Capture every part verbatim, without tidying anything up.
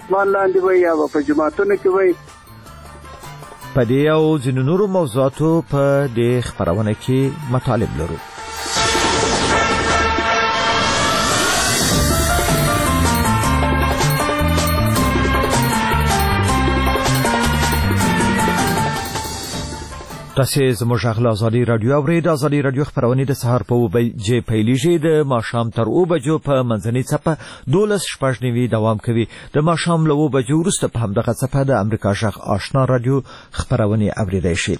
اسمان لاندې وي یا په جماعتونو کې وي. په دې او ځینو نورو موضوعاتو په دې خبرونه کې مطالب لرو. تاسې زموږ غږ له ازادي راډیو اورئ. د ازادي راډیو خپرونې د سهار په اوه بجې پیلیږي، د ماښام تر اوه بجو په منځنۍ څپه دولس شپږ نوي دوام کوي. د ماښام له اوه بجو وروسته په همدغه څپه د امریکا غږ آشنا راډیو خپرونې اورېدای شي.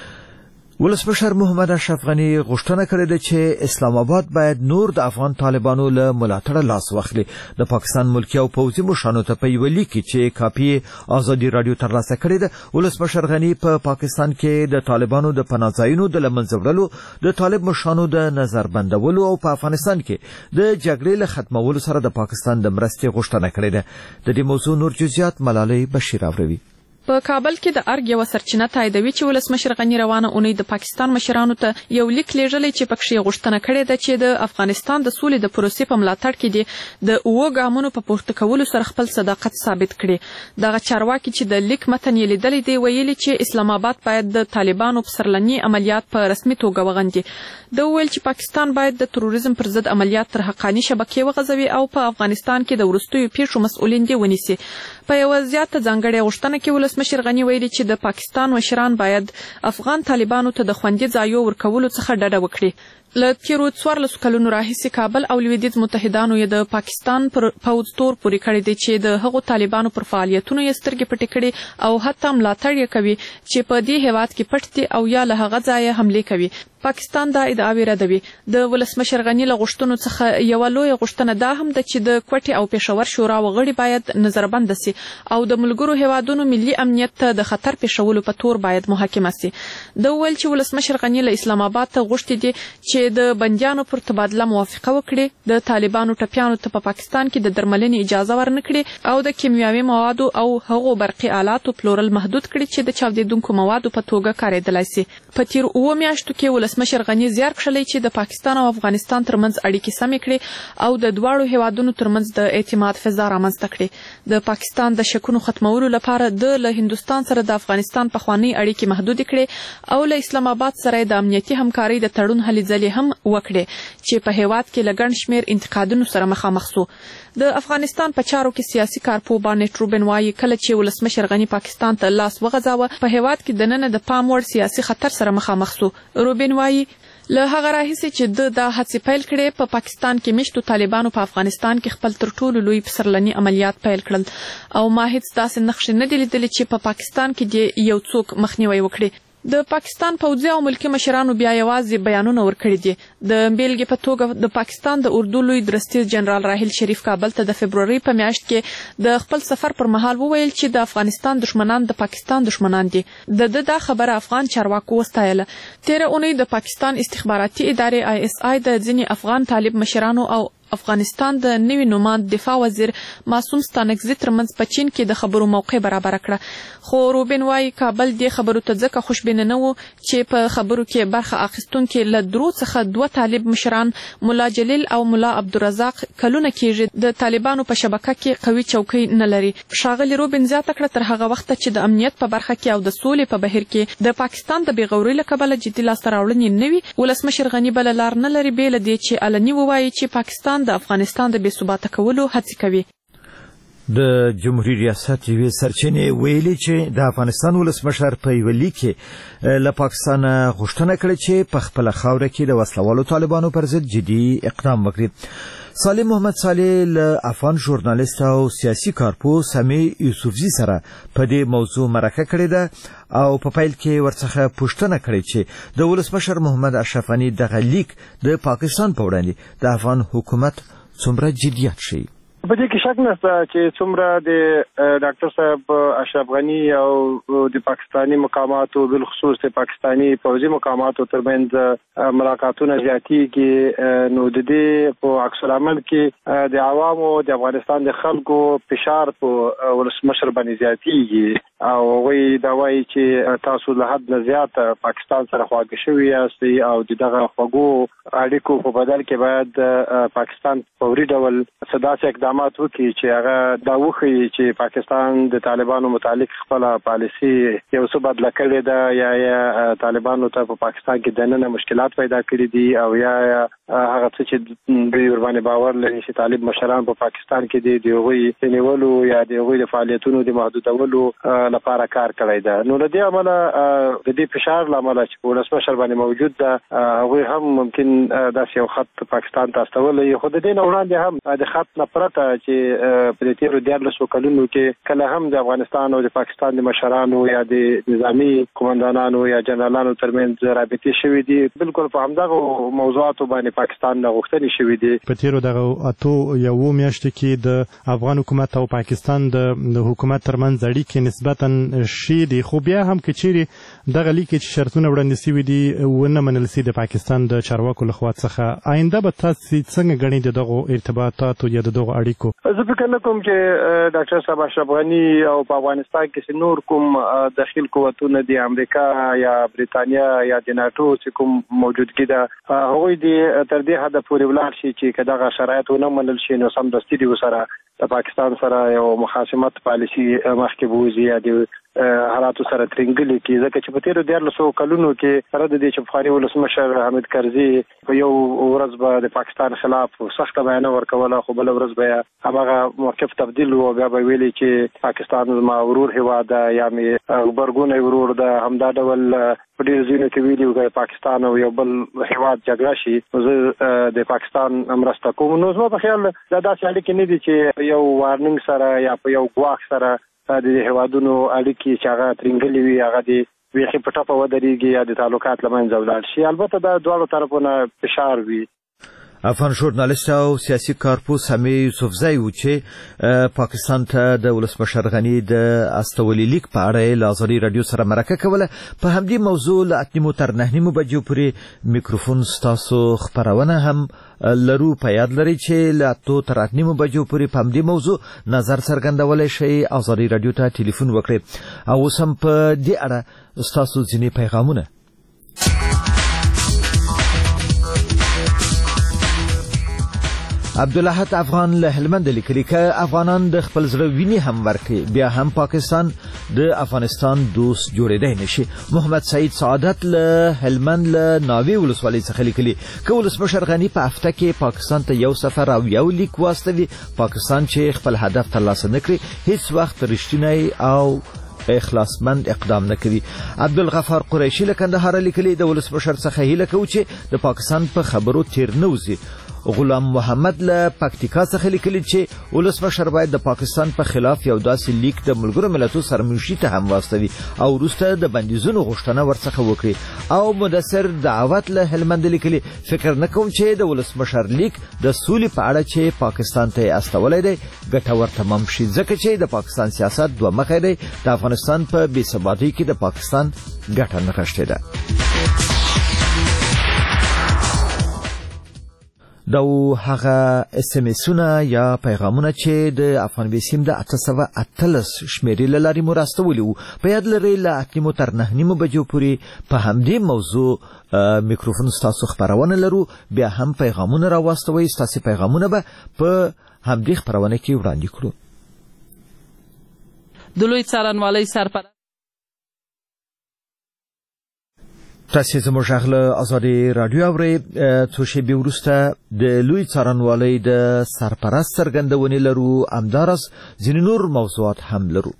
ولسمشر محمد اشرف غني غوښتنه کړې ده چې اسلام آباد باید نور د افغان طالبانو له ملاتړه لاس واخلي. د پاکستان ملکی او پوځي مشرانو ته په یوه لیک کې چې کاپي ازادي راډیو ترلاسه کړې ده، ولسمشر غني په پا پاکستان کې د طالبانو د پناه ځایونو د له منځه وړلو، د طالب مشرانو د نظر بندولو او په افغانستان کې د جګړې له ختمولو سره د پاکستان د مرستې غوښتنه کړې ده. د دې موضوع نور جزئیات ملالۍ بشیر اوري. په کابل کې د ارګ یو سرچینه تاییدوي چې ولسمشر غني روانه اونۍ د پاکستان مشرانو ته یو لیک لیږلی چې پکې غوښتنه کړې ده چې د افغانستان د سولې د پروسې په ملاتړ کې د اوه ګامونو په پورته کولو سره خپل صداقت ثابت کړي. دغه چارواکي چې د لیک متن یې لیدلی دی ویلي چې اسلام آباد باید د طالبانو پسرلني عملیات په رسمي توګه وغندي. د ویل چې پاکستان باید د تروریزم پر ضد عملیات تر حقاني شبکې وغځوي او په افغانستان کې د وروستیو پیښو مسؤلین دي ونیسي. په یو زیاته ځانګړې غوښتنه کې ولسمشر غني ویلي چې د پاکستان مشران باید افغان طالبانو ته د خوندي ځایو ورکولو څخه ډډه وکړي. له تیرو څوارلسو کلونو راهیسې کابل او لویدیځ متحدانو یې د پاکستان پر پوځ تور پورې کړی دی چې د هغو طالبانو پر فعالیتونو یې سترګې پټې کړي او حتی ملاتړ یې کوي چې په دې هیواد کې پټ دي او یا له هغه ځایه حملې کوي. پاکستان دا ادعاوې ردوي. د ولسمشر غني له غوښتنو څخه یوه لویه غوښتنه دا هم ده چې د کوټې او پېښور شورا وغړي باید نظربنده سي او د ملګرو هیوادونو ملي امنیت ته د خطر پېښولو په تور باید محاکمه سي. د ویل چې ولسمشر غني له اسلام آباد ته غوښتي دي چې د بندیانو پر تبادله موافقه وکړي، د طالبانو ټپیانو ته په پاکستان کې د درملنې اجازه ورنکړي او د کیمیاوي موادو او هغو برقي آلاتو پلورل محدود کړي چې د چاودیدونکو موادو په توګه کارېدلی سي. په تیر اوه میاشتو کې ولسمشر غني زیار کړلی چې د پاکستان او افغانستان ترمنځ اړیکې سمې کړي او د دواړو هیوادونو ترمنځ د اعتماد فضا رامنځته کړي. د پاکستان د شکونو ختمولو لپاره د له هندوستان سره د افغانستان پخوانۍ اړیکې محدودې کړي او له اسلام آباد سره د امنیتي همکارۍ د تړون هلې ځلې هم وکړي چې په هیواد کې له ګڼ شمېر انتقادونو سره مخامخ سو. د افغانستان په چارو کې سیاسي کارپوه بانټ روبن وایي کله چې ولسمشر غني پاکستان ته لاس وغځاوه په هیواد کې دننه د پام وړ سیاسي خطر سره مخامخ سو. روبن وایي له هغه راهیسې چې د دا هڅې پیل کړې په پاکستان کې میشتو طالبانو په افغانستان کې خپل تر ټولو لوی پسرلني عملیات پیل کړل او ما هیڅ داسې نقشې نه دي لیدلې چې په پاکستان کې د یو څوک مخنیوی وکړي. د پاکستان پوځي او ملکی مشرانو بیا یوازې بیانونه ورکړي دي. د بیلګې په توګه د پاکستان د اردو لوی درستیز جنرال راحیل شریف کابل ته د فبروري په میاشت کې د خپل سفر پر مهال وویل چې د افغانستان دشمنان د پاکستان دشمنان دي. د د دا خبره افغان چارواکو وستایله. تیره اونۍ د پاکستان استخباراتي ادارې آی اس آی د ځینې افغان طالب مشرانو او افغانستان د نوي نوماند دفاع وزیر معصوم ستانکزي ترمنځ په چین کې د خبرو موقع برابر کړه. خو روبن وایي کابل دې خبرو ته ځکه خوشبینه نه و چې په خبرو کې برخه اخیستونکي له درو څخه دوه طالب مشران ملا جلیل او ملا عبدالرزاق کلونه کېږي د طالبانو په شبکه کې قوي چوکۍ نه لري. ښاغلي روبن زیاته کړه تر هغه وخته چې د امنیت په برخه کې او د سولې په بهیر کې د پاکستان د بېغورۍ له کبله جدي لاسته راوړنې نه وي، ولسمشر غني بله لار نه لري بې له دې چې علني ووایي چې پاکستان د افغانستان د بې ثباته کولو هڅې کوي. د جمهوریت ریاست یوې سرچینې ویلي چې د افغانستان ولسمشر په یوه لیک کې له پاکستان غوښتنه کړې چې په خپله خاوره کې د وسلوالو طالبانو پر ضد جدي اقدام وکړي. سالم محمد صالح له افغان ژورنالیست او سیاسي کارپوه سمیع یوسفزي سره په دې موضوع مرکه کړې ده او په پیل کې ورڅخه پوښتنه کړې چې د ولسمشر محمد اشرف غني دغه لیک د پاکستان په وړاندې د افغان حکومت څومره جدیت ښیي. په دې کې شک نشته چې څومره د ډاکټر صاحب اشرف غني او د پاکستاني مقاماتو بالخصوص د پاکستاني پوځي مقاماتو ترمنځ ملاقاتونه زیاتېږي، نو د دې په عکس العمل کې د عوامو د افغانستان د خلکو فشار په ولسمشر باندې زیاتېږي. او هغوی دا وایي چې تاسو له حد نه زیات پاکستان سره خواږه شوي یاست او د دغه خوږو اړیکو په بدل کې باید پاکستان فوري ډول داسې اقدامات وکړي چې هغه دا وښیي چې پاکستان د طالبانو متعلق خپله پالیسي یو څه بدله کړې ده یا یا طالبانو ته په پاکستان کې دننه مشکلات پیدا کړي دي او یا هغه څه چې دوی ورباندې باور لري چې طالب مشران په پاکستان کې دي د هغوی د نیولو یا د هغوی د فعالیتونو د محدودولو لپاره کار کړی ده. نو له دې امله د دې فشار له امله چې په ولسمشر باندې موجود ده هغوی هم ممکن داسې یو خط پاکستان ته استولی خو د دې نه وړاندې هم د خط نه پرته چې په دې تېرو دیارلسو کلونو کې کله هم د افغانستان او د پاکستان د مشرانو یا د نظامي قومندانانو یا جنرالانو ترمنځ رابطې شوي دي بالکل په همدغه موضوعاتو باندې پاکستان نه غوښتنې شوي دي. په تېرو دغه اتو یو میاشتو کې د افغان حکومت او پاکستان د حکومت ترمنځ اړیکې نسبتا ښې دي خو بیا هم که چیرې دغه لیکې چې شرطونه وړاندې سوي دي ونه منل سي د پاکستان د چارواکو لخوا څخه آینده به تاسو څنګه ګڼئ د دغو ارتباطاتو یا د دغو اړیکو؟ زه فکر نه کوم چې ډاکټر صاحب اشرف غني او په افغانستان کې نور کوم داخل قوتونه د امریکا یا بریتانیا یا د ناتو چې کوم موجودګي ده هغوی د تر دې حده پورې ولاړ شي چې دغه شرایط ونه منل شي نو سمدستي دي ورسره د پاکستان سره یو مخاصمت پالیسي مخکې بوځي یا د حالاتو سره ترنګلي کې ځکه چې په تېرو دیارلسو کلونو کې سره د دې چې پخواني ولسمشر حامد کرزي په یو ورځ به د پاکستان خلاف سخته بیانیه ورکوله خو بله ورځ به هماغه موقف تبدیل و بیا به ویلي چې پاکستان زما ورور هېواد ده یا مې غبرګونی ورور ده همدا ډول په ډېرو ځایونو کې ویلي وو پاکستان او یو بل هېواد جګړه شي نو زه د پاکستان مرسته کوم. نو زما په خیال دا داسې اړیکې نه دي چې یو وارننګ سره یا په یو ګواښ سره د هېوادونو اړیکې چې هغه ترنګلې وي هغه د بیخي په ټپه ودرېږي یا د تعلقات له منځه ولاړ شي. البته دا دواړو طرفونه فشار وي. افغان ژورنالیست او سیاسي کارپوس همي یوسفزی و چې پاکستان ته د ولسمشر غني د استولي لیک په اړه له ازادي رادیو سره مرکه کوله. په همدې موضوع له اتنیمو تر نهنیمو بجو پورې میکروفون ستاسو خپرونه هم لرو. په یاد لرئ چې له اتو تر اتنیمو بجو پورې په همدې موضوع نظر څرګندولی شئ. ازادي رادیو ته ټلیفون وکړئ او اوس هم په دې اړه ستاسو ځینې پیغامونه. عبدالاحد افغان له هلمند لیکلي که افغانان د خپل زړه ویني هم ورکړي بیا هم پاکستان د افغانستان دوست جوړېدای نشي. محمد سعید سعادت له هلمند له ناوې ولسوالۍ څخه لیکلي که ولسمشر غني په هفته کې پاکستان ته یو سفر او یو لیک واستوي پاکستان چې خپل هدف ترلاسه نه کړي هیڅ وخت رښتینی او اخلاصمند اقدام نه کوي. عبدالغفار قریشي له کندهار لیکلي د ولسمشر څخه هیله کوو چې د پاکستان په خبرو تیر نه وځي. غلام محمد له پکتیکا څخه لیکلي چې ولسمشر باید د پاکستان په خلاف یو داسې لیک د ملګرو ملتونو سرمنشي ته هم واستوي او وروسته د بندیزونو غوښتنه ورڅخه وکړي. او مدثر دعوت له هلمند لیکلي فکر نه کوم چې د ولسمشر لیک د سولې په اړه چې پاکستان ته استولی دی ګټور تمام شي ځکه چې د پاکستان سیاست دوه مخی دی. د افغانستان په بې ثباتۍ کې د پاکستان ګټه نغښتې ده. دا هغه اس ام اسونه یا پیغامونه چې د افغان بیسیم د اته سوه اتلس شمیرې له لارې مو راستولي وو. په یاد لرئ له اتنیمو تر نهنیمو بجو پورې په همدې موضوع میکروفون ستاسو خپرونه لرو. بیا هم پیغامونه راواستوئ. ستاسو پیغامونه به په همدې خپرونه کې وړاندې کړو. د لوی څارنوالۍ سرپرست تاسو زموږ غږ له ازادي رادیو اورئ. څو شېبې وروسته د لوی څارنوالۍ د سرپرست څرګندونې لرو. همداراز ځینې نور موضوعات هم لرو.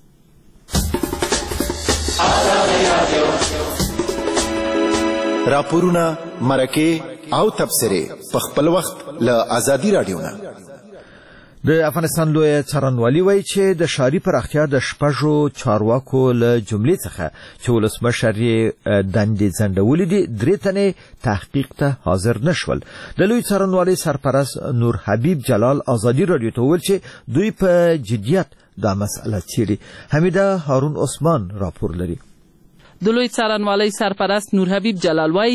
راپورونه مرکې او تبصرې په خپل وخت له ازادي رادیو نه. د افغانستان لوی څارنوالي وایي چې د ښاري پراختیا د شپږو چارواکو له جملې څخه چې ولسمشر یې دندې ځنډولې دي درې تنې تحقیق ته حاضر نه شول. د لوی څارنوالۍ سرپرست نور حبیب جلال ازادي رادیو ته وویل چې دوی په جدیت دا مسئله څېړي. حمیده هارون عثمان راپور لري. د لوی څارنوالۍ سرپرست نور حبیب جلال وایي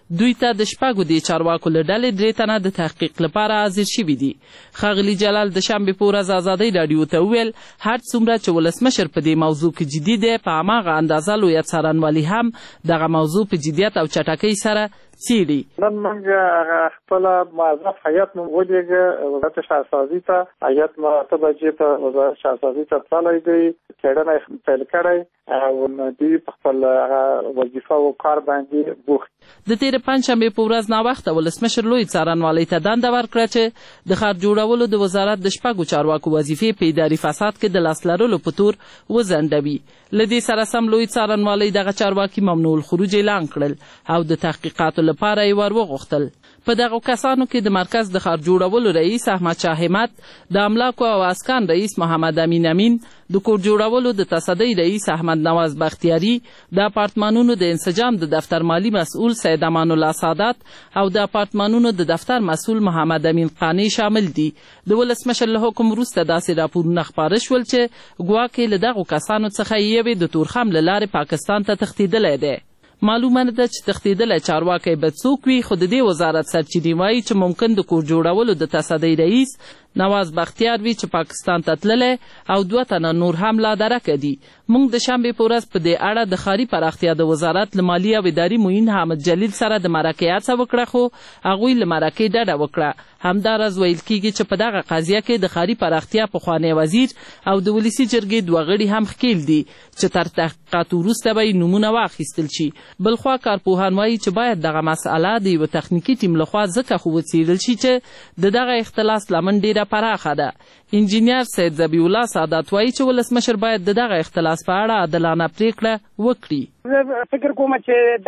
دوی ته د شپږو دې چارواکو له ډلې درې تنه د تحقیق لپاره حاضر شوي دي. ښاغلي جلال د شنبې په ورځ ازادۍ راډیو ته وویل هر څومره چې ولسمشر په دې موضوع کې جدي دی، په هماغه اندازه لویه څارنوالي هم دغه موضوع په جدیت او چټکۍ سره څیړي. نن موږ خپله موظف هیات مو ولېږه وزارت شهرسازي ته. هیات مو اته بجې ته وزارت شهرسازي ته تللی دی، څېړنه یې پیل کړی او دوی په خپل وظیفه او کار باندې بوخت. د تېرې پنجشنبې په ورځ ناوخته ولسمشر لوی څارنوالۍ ته دنده ورکړه چې د ښار جوړولو د وزارت د شپږو چارواکو وظیفې په اداري فساد کې د لاس لرلو په تور وځنډوي. له دې سره سم لوی څارنوالۍ دغه چارواکي ممنوع الخروج اعلان کړل او د تحقیقاتو لپاره یې ور وغوښتل. په دغو کسانو کې د مرکز د ښار جوړولو رئیس احمد شاه همت، د املاکو او اسکان رئیس محمد امین امین، د کور جوړولو د تصدۍ رئیس احمد نواز بختیاري، د اپارتمانونو د انسجام د دفتر مالی مسئول سید امان الله سادات او د اپارتمانونو د دفتر مسئول محمد امین قانی شامل دي. د ولسمشر له حکم وروسته داسې راپورونه خپاره شول چې ګواکې له دغو کسانو څخه یوې د تورخم له لارې پاکستان ته تښتېدلی دی. معلومه نه ده چې تښتېدلی چارواکی به څوک وي، خو د دې وزارت سرچینې وایي چې ممکن د کور جوړولو د تصدۍ رئیس نواز بختیار وي چې پاکستان ته تللی او دوه تنه نور هم لا درکه دي. موږ د شنبې په ورځ په دې اړه د ښاري پراختیا د وزارت له مالي او اداري معین حامد جلیل سره د مرکې هڅه وکړه، خو هغوی له مرکې ډډه وکړه. همداراز ویل کېږي چې په دغه قضیه کې د ښاري پراختیا پخوانی وزیر او د ولسي جرګې دوه غړي هم ښکېل دي چې تر تحقیقاتو وروسته به یې نومونه واخیستل شي. بلخوا کارپوهان وایي چې باید دغه مسئله د یوه تخنیکي ټیم لخوا ځکه خو وڅېړل شي چې د دغه اختلاس لمن ډېره پراخه ده. انجینیر سید ذبیح الله سادات وایي چې ولسمشر باید د دغه اختلاس په اړه عادلانه پرېکړه وکړي. زه فکر کوم چې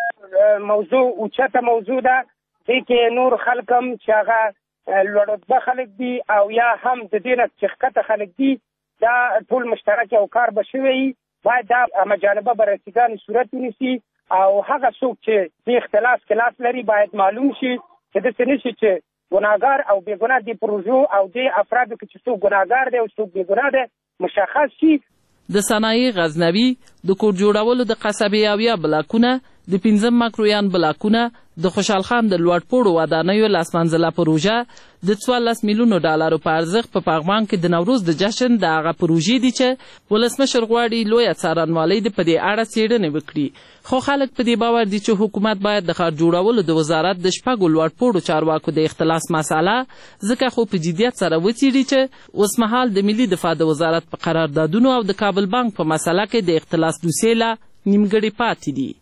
دا موضوع اوچته موضوع ده، دې کې نور خلک هم چې هغه لوړرتبه خلک دي او یا هم د دې نه چې ښکته خلک دي، دا ټول مشترک او کار به شوی وي. باید دا همجانبه بررسیګانې صورت ونیسي او هغه څوک چې دې اختلاس کې لاس لري باید معلوم شي چې داسې نه شي چې ګناهګار او بېګناه دې پروژو او دې افرادو کې چې څوک ګناهګار دی او څوک بېګناه دی مشخص شي. د صنایع غزنوي، د کور جوړولو د قصبې او یا بلاکونه، د پنځم مکرویان بلاکونه، د خوشحال خان د لوړ پوړو ودانیو لاسمنځله پروژه، د څوارلس میلیونو ډالرو په ارزښت په پغمان کې د نوروز د جشن د هغه پروژې دي چې ولسمشر غواړي لویه څارنوالۍ د په دې اړه څېړنې وکړي. خو خلک په دې باور دي چې حکومت باید د ښار جوړولو د وزارت د شپږو لوړ پوړو چارواکو د اختلاس مسئله ځکه خو په جدیت سره وڅېړي چې اوسمهال د ملي دفاع د وزارت په قراردادونو او د کابل بانک په مسله کې د اختلاس دوسیې لا نیمګړې پاتې دي.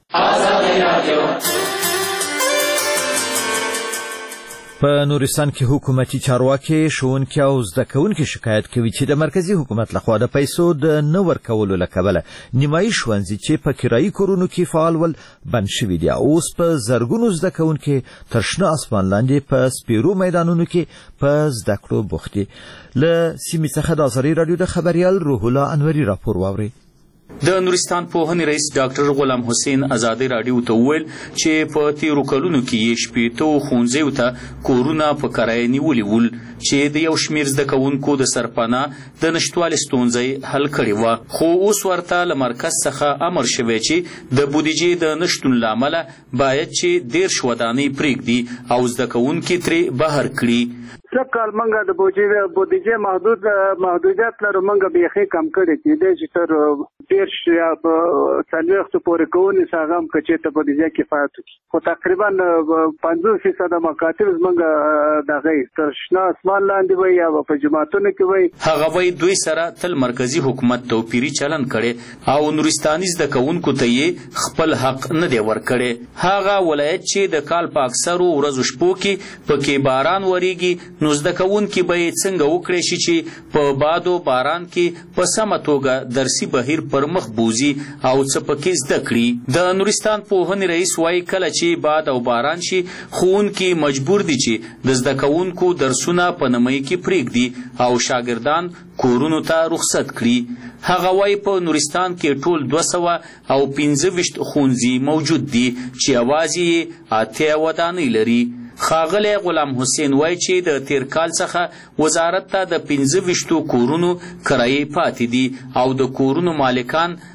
په نورستان کې حکومتي چارواکي، ښوونکي او زده کوونکي شکایت کوي چې د مرکزي حکومت لخوا د پیسو د نه ورکولو له کبله نیمایي ښوونځي چې په کرایي کورونو کې فعال ول بند شوي دي. اوس په زرګونو زده کوونکي تر شنه اسمان لاندې په سپیرو میدانونو کې په زده کړو بوخت دي. له سیمې څخه د ازادي راډیو د خبریال روح الله انوري راپور واورئ. د نورستان پوهنې رئیس ډاکټر غلام حسین ازادي راډیو ته وویل چې په تیرو کلونو کې یې شپېتو ښوونځیو ته کورونه په کرایه نیولي ول چې د یو شمېر زده کوونکو د سرپناه د نشتوالي ستونزه حل کړې وه، خو اوس ورته له مرکز څخه امر شوی چې د بودیجې د نشتون له امله باید چې دېرش ودانۍ پرېږدي او زده کوونکي ترې بهر کړي. سکال منګه د بودیجې محدود محدودیت لرو، منګه بیخي کم کړی چې د چې تر ډېر یا څلوېښتو پورې کوونې څه هغه هم که چېرته بودیجه کفایت وکړي، خو تقریبا پنځوس فیصده مکاتب زمونږ دغه تر شنه اسمان لاندې وي یا په جوماتونو کې وي. هغه وایي دوی سره تل مرکزي حکومت توپیري چلن کړی او نورستاني زده کوونکو ته یې خپل حق نه دی ورکړی. هغه ولایت چې د کال په اکثرو ورځو شپو کې پکې باران وریږي، نو زده کوونکي به یې څنګه وکړی شي چې په باد و باران کې په سمه توګه درسي بهیر پر مخ بوزي او څه پکې زده کړي. د نورستان پوهنې رئیس وایي کله چې باد او باران شي ښوونکي مجبور دي چې د زده کوونکو درسونه په نمۍ کې پرېږدي او شاګردان کورونو ته رخصت کړي. هغه وایي په نورستان کې ټول دوه سوه او پنځه ویشت ښوونځي موجود دي چې یوازې یې اتیا ودانۍ لري. ښاغلی غلام حسین وایي چې د تیر کال څخه وزارت ته د پنځه ویشتو کورونو کرایې پاتې دي او د کورونو مالکان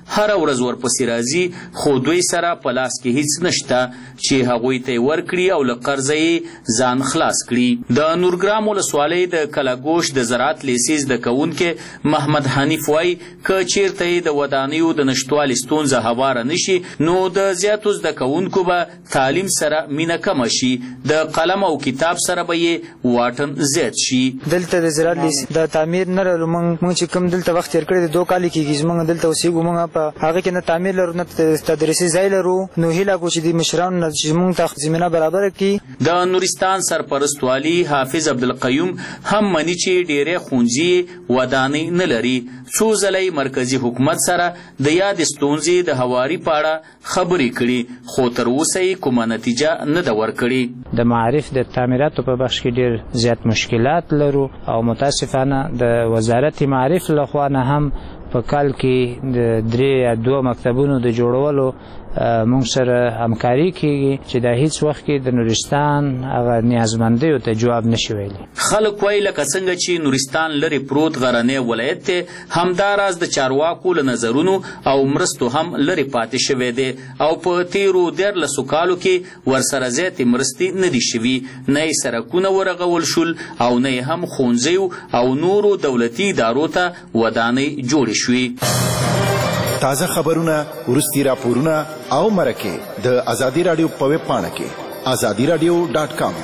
هر ورځ ورپسې راځي خو دوی سره په لاس کې هیڅ نشته چې هغوی ته ورکړي او له قرضه یې ځان خلاص کړي. د نورګرام ولسوالۍ د کلاګوش د زراعت لیسې زده کوونکی محمد حنیف وایي که چیرته یې د ودانیو د نشتوالي ستونزه هواره نشي نو د زیاتو زده کوونکو به تعلیم سره مینه کمه شي، د قلم او کتاب سره به یې واټن زیات شي. دلته د زراعت لیسې د تعمیر نه لرو، موږ چې کوم دلته وخت تېر کړی د دوه کالې کېږي زموږ دلته اوسېږو، موږ په هغه کې نه تعمیر لرو نه تدریسي ځای لرو، نو هیله کوو چې د مشرانو نه چې موږ ته زمینه برابره کړي. د نورستان سرپرست والي حافظ عبدالقیوم هم مني چې ډېرې ښوونځي ودانۍ نه لري. څو ځله مرکزي حکومت سره د یادې ستونزې د هواري په اړه خبرې کړي خو تر اوسه یې کومه نتیجه نه ده ورکړې. د معارف د تعمیراتو په بخش کې ډېر زیات مشکلات لرو او متاسفانه د وزارت معارف لخوا نه هم په کال کې د درې یا دوه مکتبونو د جوړولو موږ سره همکاري کیږي چې د هیڅ وخت کې د نورستان هغه نیازمندیو ته جواب نشي ویلی. خلک وایي لکه څنګه چې نورستان لرې پروت غرنی ولایت دی همداراز د چارواکو له نظرونو او مرستو هم لرې پاتې شوی دی او په تیرو دیارلسو کالو کې ورسره زیاتې مرستې نه دي شوي، نه یې سړکونه ورغول شول او نه یې هم ښوونځیو او نورو دولتي ادارو ته ودانۍ جوړې شوي. تازه خبرونه، وروستي راپورونه او مرکې د ازادي راډیو په ویب پاڼه کې ازادي راډیو ډاټ کام.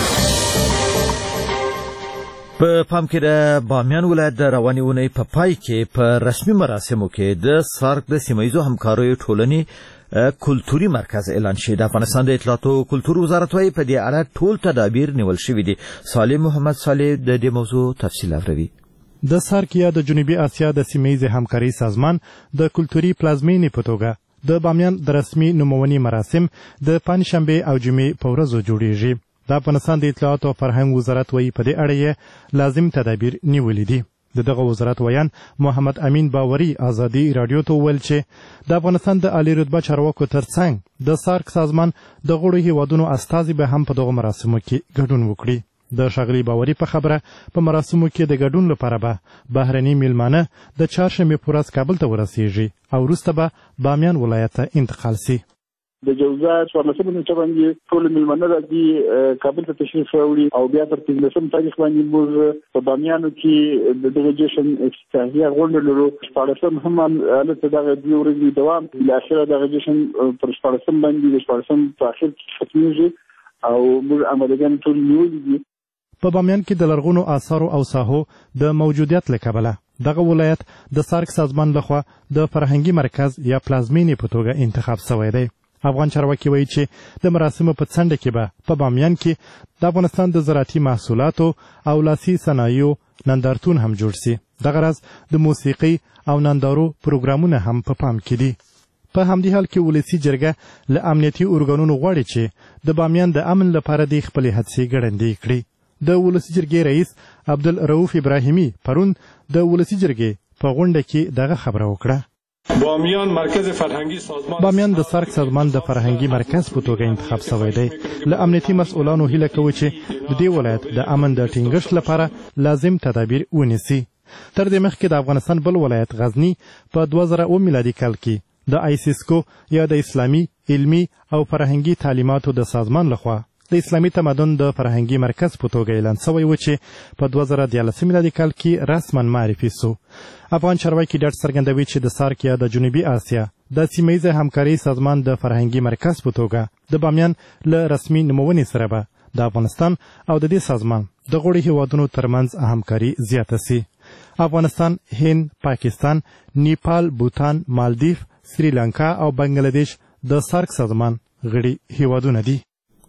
په پام کې د بامیان ولایت د روانې اونۍ په پای کې په رسمي مراسمو کې د سارک د سیمه ییزو همکاریو ټولنې کلتوري مرکز اعلان شوی. د افغانستان د اطلاعات او کلتور وزارت وايي په دې اړه ټول تدابیر نیول شوي دي. صالح محمد صالح د دې موضوع تفصیل اوري. د سارک یا د جنوبي اسیا د سیمه‌ییزې همکارۍ سازمان د کلتوري پلازمینې په توګه د بامیان د رسمي نومونې مراسم د پنجشنبې او جمعې په ورځو جوړیږي. د افغانستان د اطلاعات او فرهنګ وزارت وايي په دې اړه یې لازم تدابیر نیولي دي. د دغه وزارت ویان محمد امین باوري ازادي راډیو ته وویل چې د افغانستان د عالی رتبه چارواکو ترڅنګ د سارک سازمان د غړو هیوادونو استازي به هم په دغه مراسمو کې ګډون وکړي. د ښاغلي باوري په خبره په مراسمو کې د ګډون لپاره به بهرني میلمانه د چهارشنبې په ورځ کابل ته ورسیږي او وروسته به بامیان ولایت ته انتقال سي. د جوزا څوارلسمه نیټه باندې ټول میلمانه راځي کابل ته تشریف راوړي او بیا تر پنځلسم تاریخ باندې موږ په بامیانو کې د دغه جشن افتتاحیه غونډه لرو. شپاړسم هم هلته دغه دوې ورځې دوام بالاخره دغه جشن پر شپاړسم باندې د شپاړسم په اخر کې ختمیږي او موږ امادګان ټول نیولي دي. په بامیان کې د لرغونو آثارو او ساحو د موجودیت له کبله دغه ولایت د سارک سازمان لخوا د فرهنګي مرکز یا پلازمینې په توګه انتخاب شوی دی. افغان چارواکي وایي چې د مراسمو په څنډه کې به په بامیان کې د افغانستان د زراعتي محصولاتو او لاسي صنایعو نندارتون هم جوړ سي. دغه راز د موسیقي او نندارو پروګرامونه هم په پام کې دي. په همدې حال کې ولسي جرګه له امنیتي ارګانونو غواړي چې د بامیان د امن لپاره د خپلې هڅې ګړندۍ کړي. د ولسي جرګې رئیس عبدالرؤف ابراهیمي پرون د ولسي جرګې په غونډه کې دغه خبره وکړه. بامیان مرکز فرهنګي سازمان بامیان د سارک سازمان د فرهنګي مرکز په توګه انتخاب شوی دی. له امنیتي مسؤلانو هیله کوي چې د دې ولایت د امن د ټینګښت لپاره لازم تدابیر ونیسي. تر دې مخکې د افغانستان بل ولایت غزني په دوه زره اووه میلادي کال کې د آیسیسکو یا د اسلامي علمي او فرهنګي تعلیماتو د سازمان لخوا د اسلامي تمدن د فرهنګي مرکز په توګه اعلان شوی و چې په دوه زره دیارلسم میلادي کال کې رسما معرفي سو. افغان چارواکي ډاډ څرګندوي چې د سارک یا د جنوبي اسیا د سیمه‌ییزې همکارۍ سازمان د فرهنګي مرکز په توګه د بامیان له رسمي نومونې سره به د افغانستان او د دې سازمان د غړو هیوادونو ترمنځ همکاري زیاته سي. افغانستان، هند، پاکستان، نیپال، بوتان، مالدیف، سریلانکا او بنگلادیش د سارک سازمان غړي هیوادونه دي.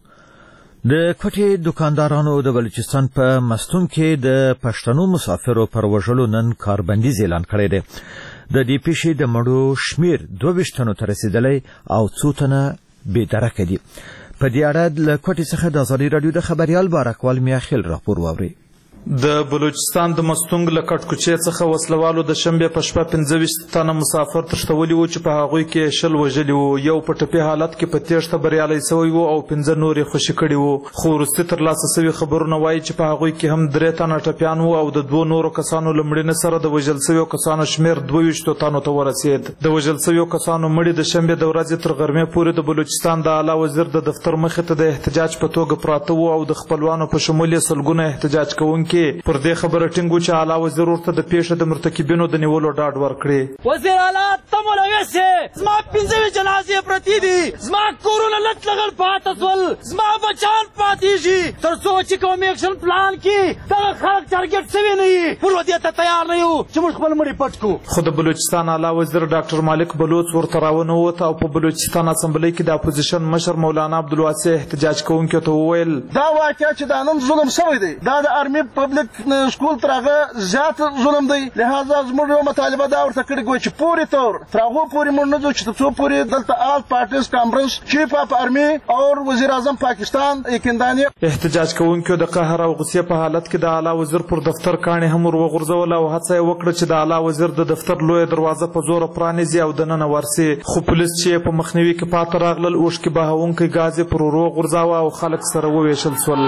د کوټې دکاندارانو د بلوچستان په مستون کې د پښتنو مسافرو پر وژلو نن کاربندیز اعلان کړی دی. د دې پیښې د مړو شمیر دوه ویشت تنو ته رسیدلی او څو تنه بېدرکه دي. په دې اړه له کوټې څخه د ازادي راډیو د خبریال بارکوال میاخیل راپور واورئ. د بلوچستان د مستونګ له کټکوچې څخه وسلوالو د شنبې په شپه پنځه ویشت تنه مسافر تښتولي وو چې په هغوی کې شل وژلي وو. یو په ټپي حالت کې په تېښته بریالی سوی وو او پنځه نور یې خوشي کړي وو. خو وروستي ترلاسه سوي خبرونه وایي چې په هغوی کې هم درې تنه ټپیان وو او د دوو نورو کسانو له مړینې سره د وژل سویو کسانو شمېر دوه ویشتو تنو ته ورسېد. د وژل سویو کسانو مړي د شنبې د ورځې تر غرمې پورې د بلوچستان د اعلی وزیر د دفتر مخې ته د احتجاج په توګه پراته وو او د خپلوانو په شمول یې سلګونه احتجاج کوونکي پر دې خبره ټینګ وو چې اعلی وزیر ورته د پیښې د مرتکبینو د نیولو ډاډ ورکړي. وزیر اعلی ته ملوث یې، زما پنځه ویشت جنازې پرتې دي، زما کورونه لټ لغړ پاته سول، زما بچان پاتېږي تر څو چې کوم اکشن پلان کې دغه خلک ټارګټ سوي نه وي. پروژې ته تیار نه یو چې موږ خپل مړي پټ کړو. خو د بلوچستان اعلی وزیر ډاکټر مالک بلوچ ورته راونوت او په بلوچستان اسمبلی کې د اپوزیشن مشر مولانا عبدالواسع احتجاج کوونکو ته وویل دا واقعه چې دا نن ظلم شوی دی دا د ارمي پبلک سکول تر هغه زیات ظلم دی. لهذا زموږ یو مطالبه دا ورته کړې وه چې پورې طور تر هغو پورې موږ نه ځو چې تر څو پورې دلته آل پارټیز کانفرنس چیف اف ارمي او وزیر اعظم پاکستان یقینداني. احتجاج کوونکو د قهر او غصې په حالت کې د اعلی وزیر پر دفتر کاڼې هم ور وغورځول او هڅه یې وکړه چې د اعلی وزیر د دفتر لویه دروازه په زوره پرانیزي او دننه ورسي. خو پولیس چې په مخنیوي کې پاته راغلل اوښکې بهوونکی ګاز یې پر ورو غورځاوه او خلک سره وویشل سول.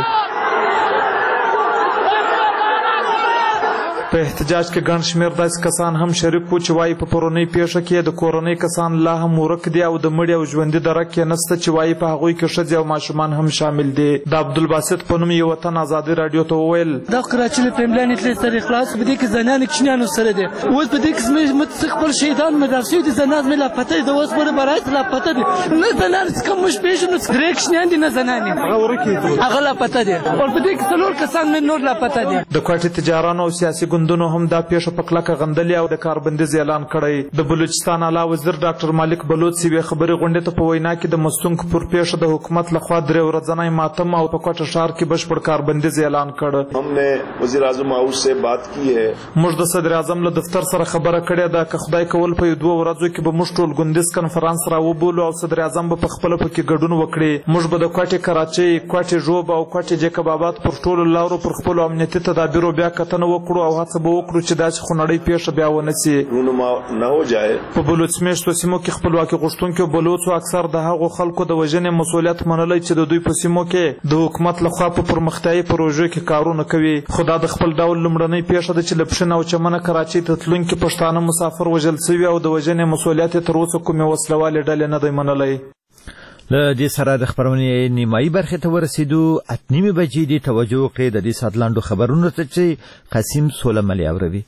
په احتجاج کې ګڼ شمېر داسې کسان هم شریک وو چې وایي په پرونۍ پیښه کې د کورنۍ کسان لا هم ورک دي او د مړي او ژوندي درک کې نسته چې وایي په هغوی کې ښځې او ماشومان هم شامل دي. د عبدالباسط په نوم یو وطن ازادي راډیو ته وویل دا قراچلي پرملانې تلې سره خلاص په دې کې زنان کشنیانو سره دي. اوس په دې کې زموږ خپل شهیدان مدار شوي دي، زنان مې لا پته دي، د اوس پورې برایت لا پته دي نه زنان څه کوم موږ پېژنو درې کشنیان دي نه زنان دي هغه ورکې هغه لا پته دي او په دې کې څلور کسان مې نور لا پته دي. د کوټې تجارانو او سیاسي ګوندونو هم دا پیښه په کلکه غندلې او د کاربندیز اعلان کړی. د بلوچستان اعلی وزیر ډاکټر مالک بلوچ یوې خبري غونډې ته په وینا کې د مستونګ پر پیښه د حکومت لخوا درې ورځنی ماتم او په کوټه ښار کې بشپړ کاربندیز اعلان کړ. ہم نے وزیر اعظم هاؤس سے بات کی ہے. موږ د صدر اعظم له دفتر سره خبره کړې ده که خدای کول په دوه ورځو کې به موږ ټول ګوندیز کنفرانس راوبولو او صدر اعظم به په خپل پکې ګډون وکړي. موږ به د کوټې کراچۍ، کوټې ژوب او کوټې جیکب آباد پر ټولو لارو پر خپل امنیتي تدابیرو بیا کتنه وکړو او هڅه به وکړو چې داسې خونړۍ پیښه بیا ونسي رونما نه هو جائے. په بلوچ میشتو سیمو کې خپلواکي غوښتونکو بلوچو اکثر د هغو خلکو د وژنې مسؤلیت منلی چې د دوی په سیمو کې د حکومت لخوا په پرمختیایي پروژو کې کارونه کوي. خو دا د خپل ډول لومړنۍ پیښه ده چې له پښین او چمنه کراچۍ ته تلونکي پښتانه مسافر وژل سوي او د وژنې مسؤلیت یې تر اوسه کومې وسلوالې ډلې نه دی منلی. له دې سره د خبرونې نیمایي برخې ته ورسېدو. اته نیمې بجې دې توجه وکړئ د دې ساعت لاندو خبرونو ته چې قاسم سولملي اوروي.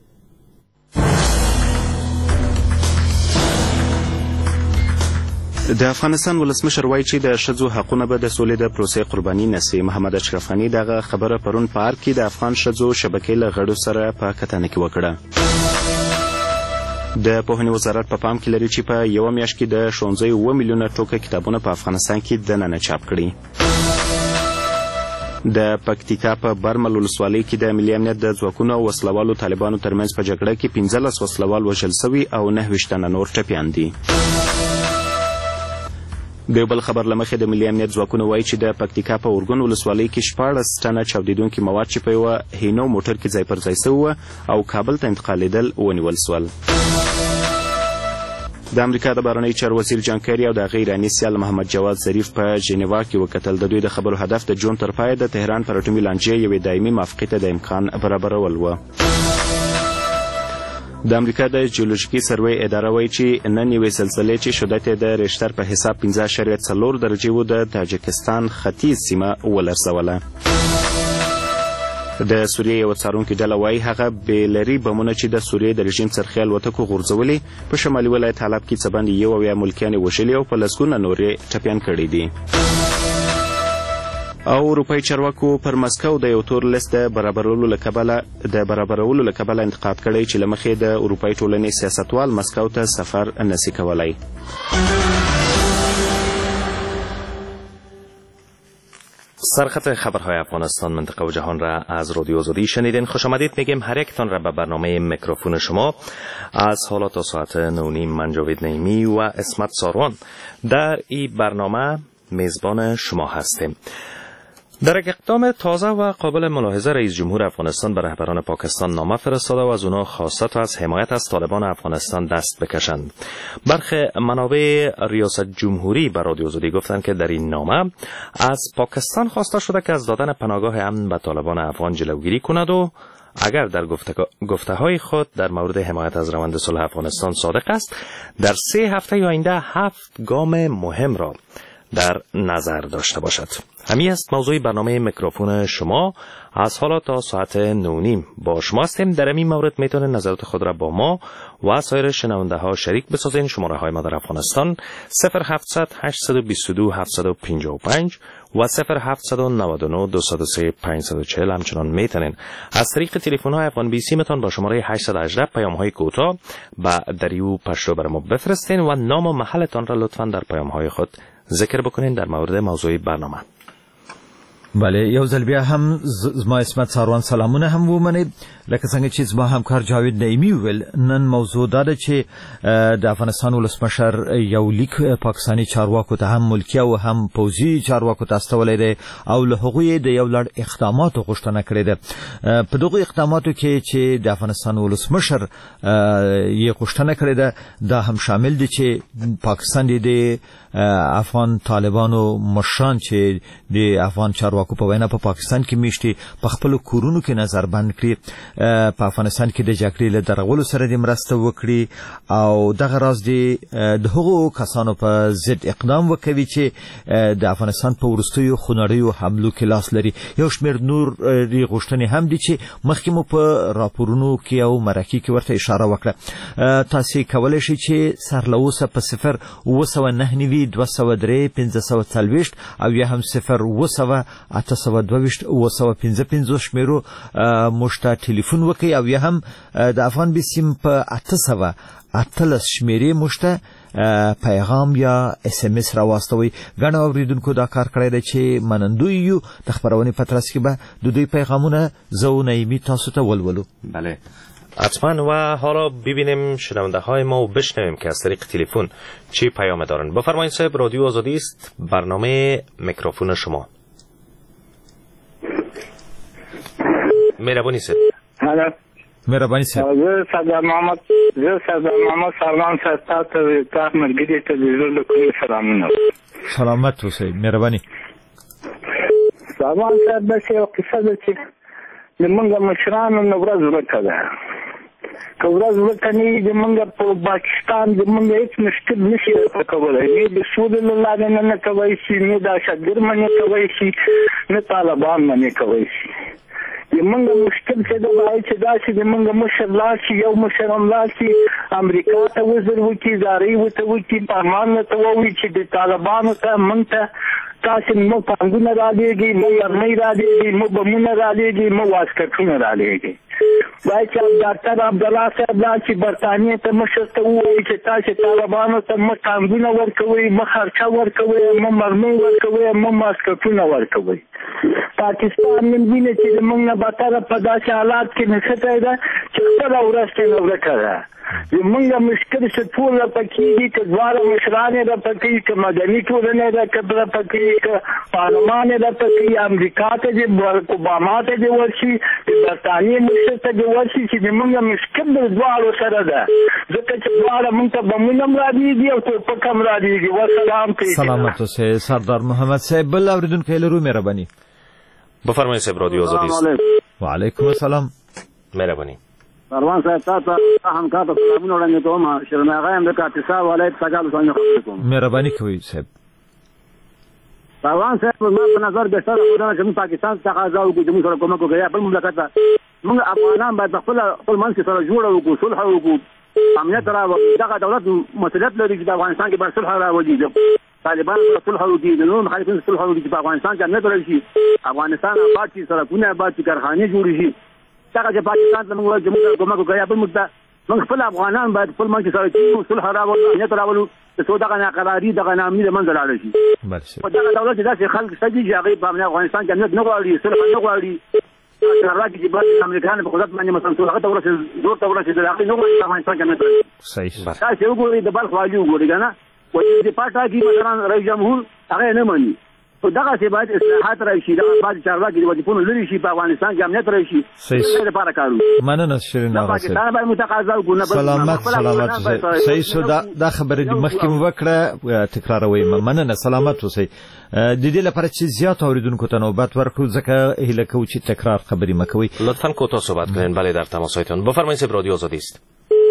د افغانستان ولسمشر وایي چې د ښځو حقونه به د سولې د پروسې قرباني نسي. محمد اشرف غني دغه خبره پرون په ارګ کې د افغان ښځو شبکې له غړو سره په کتنه کې وکړه. د پوهنې وزارت په پام کې لري چې په یوه میاشت کې د ښوونځیو اووه میلیونه ټوکه کتابونه په افغانستان کې دننه چاپ کړي. د پکتیکا په برمل ولسوالۍ کې د ملي امنیت د ځواکونو او وسلوالو طالبانو ترمنځ په جګړه کې پنځلس وسلوال وژل سوي او نهه ویشت تنه نور ټپیان دي. د یو بل خبر له مخې د ملي امنیت ځواکونو وایي چې د پکتیکا په اورګون ولسوالۍ کې شپاړس ټنه چاودېدونکي مواد چې په یوه هینو موټر کې ځای پر ځای سوي وه او کابل ته انتقالېدل ونیول سول. د امریکا د بهرنیو چارو وزیر جان کیري او د هغه ایراني سیال محمد جواد ظریف په ژنیوا کې وکتل. د دوی د خبرو هدف د جون تر پایه د تهران پر اټومي لانجې یوې دایمي موافقې ته د امکان برابرول و. د امریکا د جیولوژیکي سروې اداره وایي چې نن یوې زلزلې چې شدت یې د ریشتر په حساب پنځه اعشاریه څلور درجې و د تاجکستان ختیځ سیمه ولرزوله. د سوریې یوه څارونکې ډله وایي هغه بیلري بمونه چې د سوریې د رژیم څرخي الوتکو غورځولي په شمالي ولایت حلب کې څه باندې یو اویا ملکیان یې وژلي او په لسګونه نور یې ټپیان کړي دي. او اروپایي چارواکو پر مسکو د یو تور لیست د برابرولو له کبله د برابرولو له کبله انتقاد کړی چې له مخې د اروپایي ټولنې سیاستوال مسکو ته سفر نشي کولی. سرخط خبرهای افغانستان منطقه و جهان را از رادیو آزادی شنیدین. خوش آمدید میگیم هر یکتان را به برنامه میکروفون شما از حالا تا ساعت نه نیم من جاوید نعیمی و اسمت ساروان در این برنامه میزبان شما هستیم. در یک اقدام تازه و قابل ملاحظه رئیس جمهور افغانستان به رهبران پاکستان نامه فرستاده و از اونا خواسته تا از حمایت از طالبان افغانستان دست بکشند. برخی منابع ریاست جمهوری به رادیو آزادی گفتند که در این نامه از پاکستان خواسته شده که از دادن پناهگاه امن به طالبان افغان جلوگیری کند و اگر در گفته های خود در مورد حمایت از روند صلح افغانستان صادق است، در سه هفته آینده هفت گام مهم را در نظر داشته باشد. همین است موضوع برنامه میکروفون شما. از حالا تا ساعت نه نیم با شما هستیم. در این مورد میتونید نظرات خود را با ما و سایر شنونده ها شریک بسازین. شماره های ما در افغانستان صفر هفتصد هشتصد و بیست و دو هفتصد و پنجاه و پنج و صفر هفتصد و نود و نه دویست و سه پانصد و چهل. همچنان میتونین از طریق تلفن های افغان بیسی متون با شماره هشتصد و هجده پیام های کوتاه با دریو پشتو بر ما بفرستین و نام و محلتان را لطفا در پیام های خود ذکر بکنین در مورد موضوع برنامه. بله، یو ځل بیا هم زما اسمت ساروان سلامونه هم ومنئ. لکه څنګه چې زما همکار جاوید نعیمي وویل، نن موضوع دا ده چې د افغانستان ولسمشر یو لیک پاکستاني چارواکو ته هم ملکي او هم پوځي چارواکو ته استولی دی او له هغوی د یو لړ اقداماتو غوښتنه کړې ده. په دغو اقداماتو کې چې د افغانستان ولسمشر یې غوښتنه کړې ده، دا هم شامل دي چې پاکستان د افغان طالبانو مشران چې د افغان چارواکو په وینا په پاکستان کې میشتي په خپل کورونو کې نظر بند کړي، په افغانستان کې د جګړې له درغولو سره د مرسته وکړي او دغه راز د هغو کسانو په ضد اقدام وکوي چې د افغانستان په وروستیو خونړیو حملو کې لاس لري. یو شمېر نور غوښتنې هم دي چې مخکې مو په راپورونو کې او مرکې کې ورته اشاره وکړه. تاسې کولی شئ چې سرلوسه په صفر اوه سوه نهه نوي دوه سوه درې پنځه سوه څلوېښت او یا هم صفر اوه سوه اته سوه دوهویشت اوه سوه پنځه پنځوس شمېرو موږ ته ټلیفون وکړئ او یا هم د افغان بیسیم په اته سوه اتلس شمېرې موږ ته پیغام یا اس ام اس راواستوئ. ګڼو اورېدونکو دا کار کړی دی چې منندوی یو. د خپرونې په ترڅ کې به د دوی پیغامونه زه و نعیمي تاسو ته ولولو. بله حتما. و حالا ببینیم شنونده های ما و بشنویم که از طریق تلفن چی پیام دارن. بفرمایید صاحب، رادیو آزادی است، برنامه میکروفون شما. مهربانی صاحب. هلا مهربانی صاحب. زه سردار محمد زه سردار محمد سلمان صاحب ته تاسو مرګري ته د زړه کوم سلامونه. سلامت اوسئ. مهرباني. سلمان صاحب بس یو قصه ده چې زمونږ مشرانو نه ورځ ورکه ده. که ورځ ورکه نه وي زمونږ په پاکستان زمونږ هېڅ مشکل نشي راسره کولی، نه د سولې له لارې نه نه کوی شي، نه د اشدګر منې کوی شي، نه طالبان منې کوی شي. زمونږ مشکل چې ده باید چې داسې زمونږ مشر لاړ شي، یو مشر هم لاړ شي امریکا ته وزر وکړي، زارۍ ورته وکړي، پارلمان ورته ووایي چې د طالبانو ته موږ ته تاسې مو پانګونه رالېږي، مو ورمۍ رالېږي، مو بمونه رالېږي، مو واسکټونه رالېږي. باید چې ډاکټر عبدالله صاحب لاړ شي برطانیې ته مشر ته ووایي چې تاسې طالبانو ته مو پانګونه ورکوئ، مو خرچه ورکوئ، مو مرمۍ ورکوئ، مو واسکټونه ورکوئ. پاکستان نن ویني چې زموږ نه بدتره په داسې حالات کې نښتې ده چې خپله ورځ ترې ورکه ده. زمونږ مشکل چې ټول راپکې دي، که دواړه مشران یې راپکې، که مدني ټولنه یې راپکې، که پارلمان یې راپکې، امریکا ته دې اوباما ته دې ورشي، د برطانیې مشر ته دې ورشي چې زمونږ مشکل د دواړو سره ده، ځکه چې دواړه مونږ ته بمونه هم رالېږي او ټوپک هم رالېږي. وسلام. سلامت اوسئ. سردار محمد صاحب بل اورېدونکی لرو. مهرباني. بفرمایید صاحب، رادیو آزادی است. وعلیکم السلام. مهرباني. سروان صاحب تاسو همکار ته سلامونه وړاندې کوم. شیرین آغا یم د کاپیسا ولایت څخه څنګه خبرې کوم. مهرباني کوئ صاحب. سروان صاحب ما په نظر به سره خدای چې پاکستان څخه ځاو کو چې موږ سره کومک وکړي خپل مملکت ته. موږ افغانان باید خپل خپل منځ کې سره جوړ وکړو، صلح وکړو، امنیت راوړو. دغه دولت مسؤلیت لري چې د افغانستان کې بر صلح راوړي. طالبان سره صلح وکړي، د نور مخالفین صلح وکړي چې په افغانستان کې امنیت راشي، افغانستان آباد شي، سړکونه آباد شي، کارخانې جوړې شي. دغه چې پاکستان ته موږ چې موږ کومک وکړي خپل مدته موږ خپل افغانان باید خپل منځ کې سره جوړ صلح راوړو، امنیت راوړو، چې دغه ناقراري دغه ناامني له منځه لاړ شي. په دغه دولت چې داسې خلک شته چې هغوی په افغانستان کې امنیت نه غواړي، صلح نه غواړي، راځي چې باید امریکایانو په قدرت باندې مثلا هغه ته ورسېد، زور ته ورسېد، هغوی نه غواړي افغانستان کې امنیت راشي. صحیح. تاسې وګورئ د بلخ والي وګورئ که نه، وزیر دفاع ټاکي مثلا رئیس جمهور هغه یې نه مني، دغه څه باید اصلاحات راشي دغه باید چارواکي د وظیفونو لري شي په افغانستان کې امنیت راشي صحیح لپاره کارو مننه شیرین آغا پاکستان باید متقاضا وګونه سلامت سلامت صحیح شو دا خبره د مخکې وکړه تکراروي مننه سلامت اوسئ د دې لپاره چې زیات اوریدونکو ته نوبت ورکړو ځکه هیله کوو چې تکرار خبرې مکوئ لطفاً کوتاه صحبت کنین. بله در تماسایتون بفرمایید. صبح رادیو آزادی است.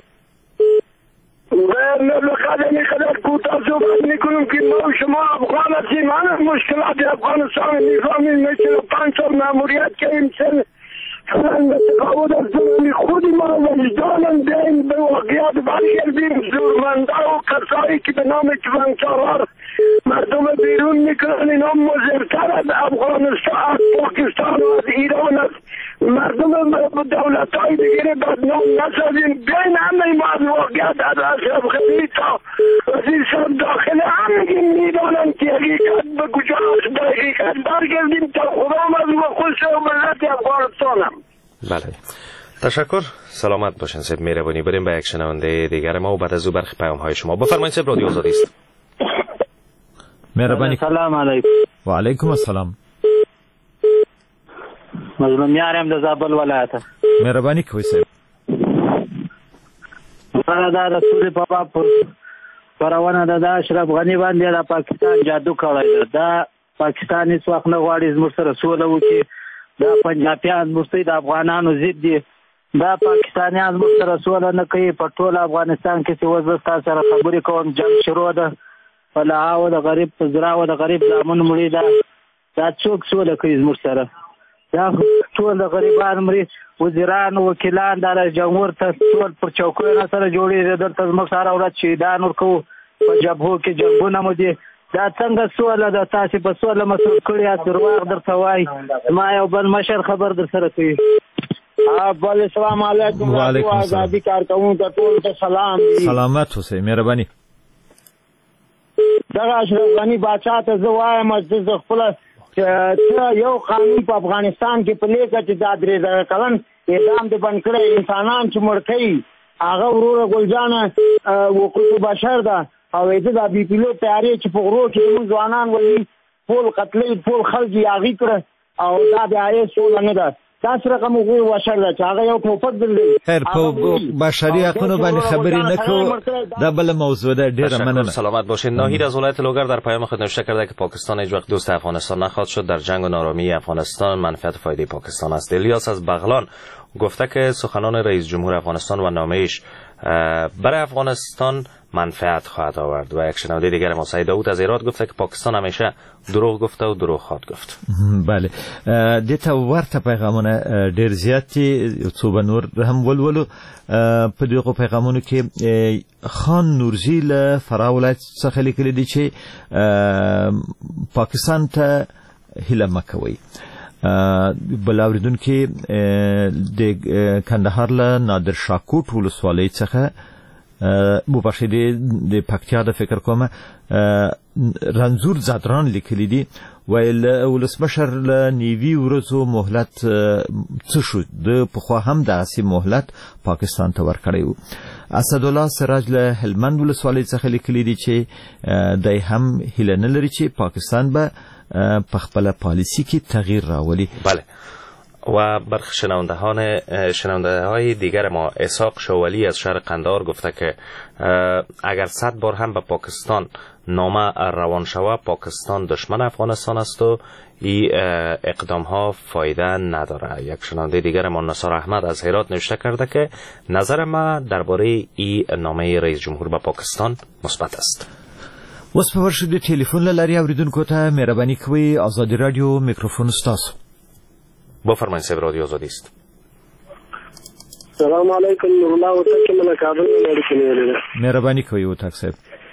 خدمه خدمت کوتاه صحبت میکنم که ما شما افغان هستیم. من مشکلات افغانستان نظامی مثل پنج سال ماموریت کردیم سن تقاعد از زمانی خود ما وجدانم دیم به واقعیت برگردیم. زورمنده و کسایی که به نام تفنگچالار مردم بیرون میکنن اینا مضرتر از افغانستان از پاکستان و از ایران است. مردم دولت های دیگه بدنام نسازیم. بین همه ما از واقعیت از اشرف غنی تا وزیر صاحب داخل همگی میدانن که حقیقت به کجا است. به حقیقت برگردیم تا خدام از وخوش و ملت افغانستانم. بله تشکر. سلامت باشین صاحب. مهربانی. بریم به یک شنونده دیگر ما و بعد از او برخی پیام های شما. بفرمایید صاحب رادیو آزادی است. مهربانی. سلام علیکم. و علیکم السلام. مظلوم یارم د زابل ولایت. مهربانی کوي صاحب. دا د سوري په باب پرونه د اشرف غنی باندې د پاکستان جادو کړی دا پاکستان هیڅ وخت نه غواړي زموږ سره سوله وکړي. دا پنجابیان مرستې د افغانانو ضد دي. دا پاکستانیان زموږ سره سوله نه کوي. په ټول افغانستان کې چې وزه تاسو سره خبرې کوم جنگ شروع ده. په لهاو د غریب په زراو د غریب زامن مړي ده. دا څوک سوله کوي زموږ سره؟ دا ټول د غریبان مري وزیران وکیلان د جمهور ته ټول پر چوکیو سره جوړېږي. دلته زموږ سره ورځ شهیدان ورکوو په جبهو کې جنګونه مو دي. دا څنګه سوله ده؟ تاسې په سوله مسؤل کړي یاست. درواغ درته وایي. ما یو بل مشر خبر در سره کوي. بل السلام علیکم. وعلیکم السلام. آزادي کارکوونکو ټول ته سلام. سلامت اوسئ. مهرباني. دغه اشرف غني باچا ته زه وایم چې زه خپله چې یو قانون په افغانستان کې پلیږه چې دا درې زره کلن اعدام دې بند کړی. انسانان چې مړ کوي هغه وروره ګلجانه حقوق بشر ده او د دا بي پیلو تیارې چې په غرو کې زموږ ځوانان ولي ټول قتلې ټول خلک یې هغې کړه او دا بیا یې سوله نه ده. داسې رقم حقوق بشر ده چې هغه یو ټوپک درلود. خیر په بشري حقونو باندې خبرې نه کوو. دا بله موضوع ده. ډېره مننه. سلامت باشین. ناهید از ولایت لوگر در پیام خود نوشته کرده که پاکستان هیچ وقت دوست افغانستان نخواهد شد. در جنگ و نارامی افغانستان منفعت و فایده پاکستان است. الیاس از بغلان گفته که سخنان رئیس جمهور افغانستان و نامه‌ایش برای افغانستان منفعت خواهد آورد. و یک شنونده دیگر ما سعید داوود از ایران گفته که پاکستان همیشه دروغ گفته و دروغ خواهد گفت. بله دته ورته پیغامونه ډیر زیات دي. څو بنور هم ولولو په دغه پیغامونو کې خان نورزی له فراه ولایت څخه لیکلي دي چې پاکستان ته هیله مکوي. بل اوریدونکو د کندهار له نادر شاکوټ ولسوالۍ څخه مباشر د پکتیا د فکر کومه رنزور زادران لیکلی دي ویل ولسمشر له نیوي ورځو مهلت څه شو. د پخوا هم داسې مهلت پاکستان ته ورکړی و. اسدالله سراج له هلمند ولسوالۍ څخه لیکلی دي چې دی هم هیله نه لري چې پاکستان به په خپل پالیسی کې تغییر راولي. بله و برخی شنوندهان شنونده های دیگر ما اسحاق شوالی از شهر قندهار گفته که اگر صد بار هم به پاکستان نامه روان شود پاکستان دشمن افغانستان است و این اقدام ها فایده نداره. یک شنونده دیگر ما نصار احمد از هرات نوشته کرده که نظر ما درباره این نامه رئیس جمهور به پاکستان مثبت است. اوس په ورشو د ټلیفون له لارې اوریدونکو ته مهرباني کوئ. آزادي رادیو میکروفون ستاسو. بفرمایید صاحب رادیو آزادی است. سلام علیکم. نور الله وتعالى من کابل نه لیکلی. مهرباني کوئ وتاک صاحب.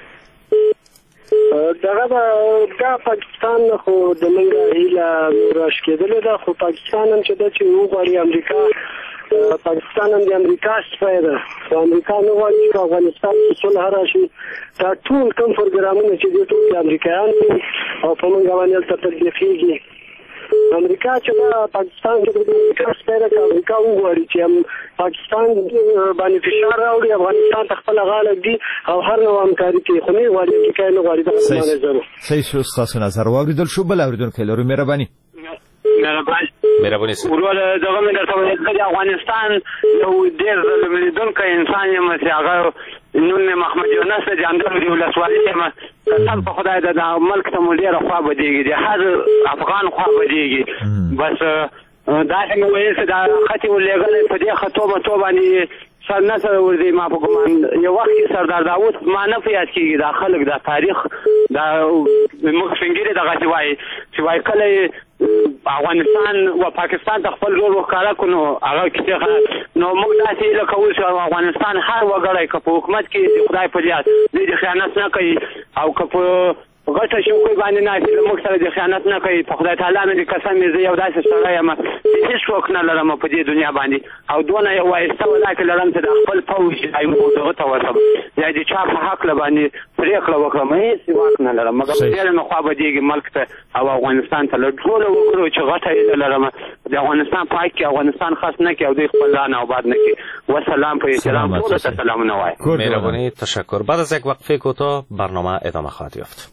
دغه دا پاکستان خو د منګه هیله راش کېدل ده خو پاکستان هم چې د چې وګړي امریکا پاکستان هم د امریکا څخه ده. امریکا نو غواړي چې افغانستان کې صلح راشي. دا ټول کوم پروګرامونه چې د ټول امریکایان او په منګه باندې تطبیقېږي امریکا چې دا پاکستان کې د امریکا سپیره که امریکا وغواړي چې پاکستان باندې فشار راوړي افغانستان ته خپله غاړه ږدي او هر نوع همکاري کوي خو نه یې غواړي امریکا یې نه غواړي دغه زما نظر و. صحیح شو ستاسو نظر واورېدل شو. بل اورېدونکی لرو مهرباني مهرباني وروره دغه مې درته ویل د افغانستان یو ډېر ظلم لیدونکی انسان یم چې هغه نوم مې محمد یونس د جاندرو د ولسوالۍ یم. قسم په خدای د دغه ملک ته مو ډېره خوا بدېږي د هر افغان خوا بدېږي. بس داسې مې ویل چې دا خط یې ورلېږلی په دې خطو متو باندې سر نه سره ورځي. ما په ګمان یو وخت کې سردار داود ما نه په یاد کېږي دا خلک دا تاریخ دا موږ سپین ږیري دغسې وایي چې وایي کله افغانستان و پاکستان ته خپل رول وښکاره کړو نو هغه کیسې نو موږ داسې هیله کوو چې افغانستان هر وګړی که په حکومت کې د خدای په یاد دوی د خیانت نه کوي او که په غټه شوکۍ باندې ناستې د موږ سره د خیانت نه کوي. په خدای تعالی مې د قسم مې زه یو داسې سړی یم چې هېڅ شوق نه لرم په دې دنیا باندې او دونه یو وایسته ولاکې لرم چې د خپل پوځ دغه ته ورسم یا د چا په حقله باندې پرېکړه وکړم. هېڅ واک نه لرم مګر ډېره مې خوا بدېږي ملک ته او افغانستان ته له ټوله وکړو چې غټه هیله لرم د افغانستان پاک کړي افغانستان خاص نه کړي او دوی خپل ځان آباد نه کړي. والسلام په احترام ټولو ته سلامونه وایم. مهربانی تشکر. بعد از یک وقفه کوتاه برنامه ادامه خواهد یافت.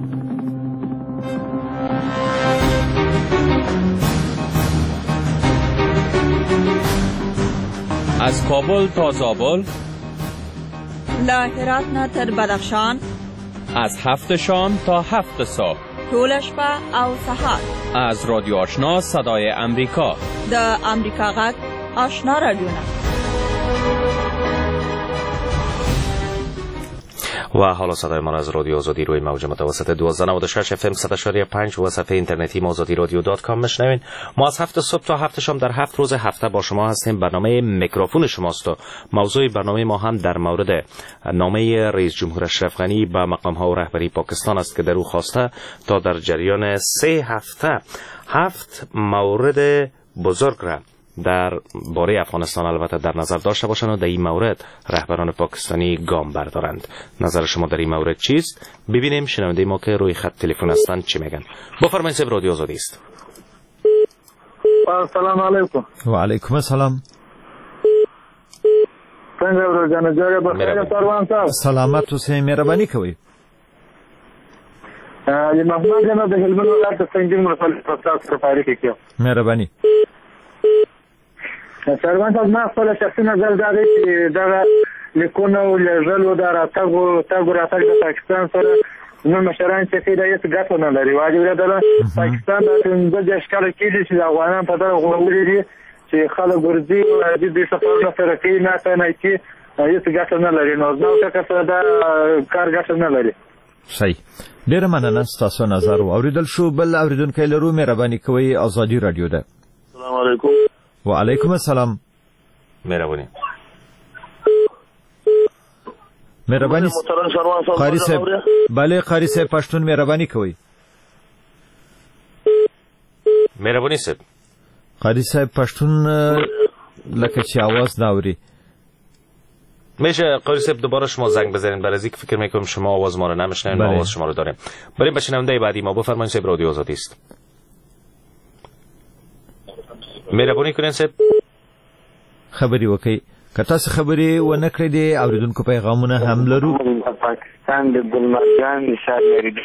از کابل تا زابل، له هرات نه تر بدخشان، از هفت شام تا هفت صبح، ټوله شپه او سهار. از رادیو آشنا صدای امریکا، د امریکا غږ آشنا رادیوونه. و حالا صدای ما از رادیو آزادی روی موج متوسط دوازده نود و شش اف ام صد و شش و پنج و صفحه اینترنتی ما آزادی رادیو دات کام میشنوین. ما از هفت صبح تا هفت شام در هفت روز هفته با شما هستیم. برنامه میکروفون شماست و موضوع برنامه ما هم در مورد نامه رئیس جمهور اشرف غنی به مقام ها و رهبری پاکستان است که در او خواسته تا در جریان سه هفته هفت مورد بزرگ را در باره افغانستان البته در نظر داشته باشند و در این مورد رهبران پاکستانی گام بردارند. نظر شما در این مورد چیست؟ ببینیم شنونده ما که روی خط تلفن هستند چی میگن. بفرمایید صاحب رادیو آزادی است. السلام علیکم. و علیکم السلام. څنګه ورځنه جوړه بخیر پروان صاحب. سلامت اوسئ مهرباني کوئ. یم محمد جناب د هلمند ولایت څنګه مسلې په تاسو سره تاریخ کې. مهرباني. سروان صاحب ما خپل شخصي نظر دا دی چې دغه لیکونه او لېږل د راتګ تګ راتګ د پاکستان سره نو مشران چې دا هیڅ ګټه نه لري. واجب ده پاکستان د پنځه دېرش کاله کېږي چې د افغانان په دغه غونډې دي چې خلک ورځي او د دې سفرونه سره کوي نه ته نه چې هیڅ ګټه نه لري. نو نو څه سره دا کار ګټه نه لري. صحیح. ډېره مننه ستاسو نظر واورېدل شو. بل اورېدونکی لرو مهرباني کوئ ازادي رادیو ده. السلام علیکم. و علیکم السلام. مهربانی. مهربانی قاری صاحب. بله قاری صاحب پښتون مهربانی کوئ. مهربانی صاحب. قاری صاحب پښتون لکه چې आवाज ناوري. میشه قاری صاحب دوباره شما زنگ بزنید برای اینکه فکر میکنم شما آواز ما رو نمیشنوید. ما آواز شما رو داریم. بریم به شنونده بعدی ما. بفرمایید صاحب رادیو آزادی است. مهرباني کړئ صاحب خبري وکي که تاسو خبري و نه کړې دي اوریدونکو پیغامونه هم لرو. پاکستان د ګلمرجان نشاد لري.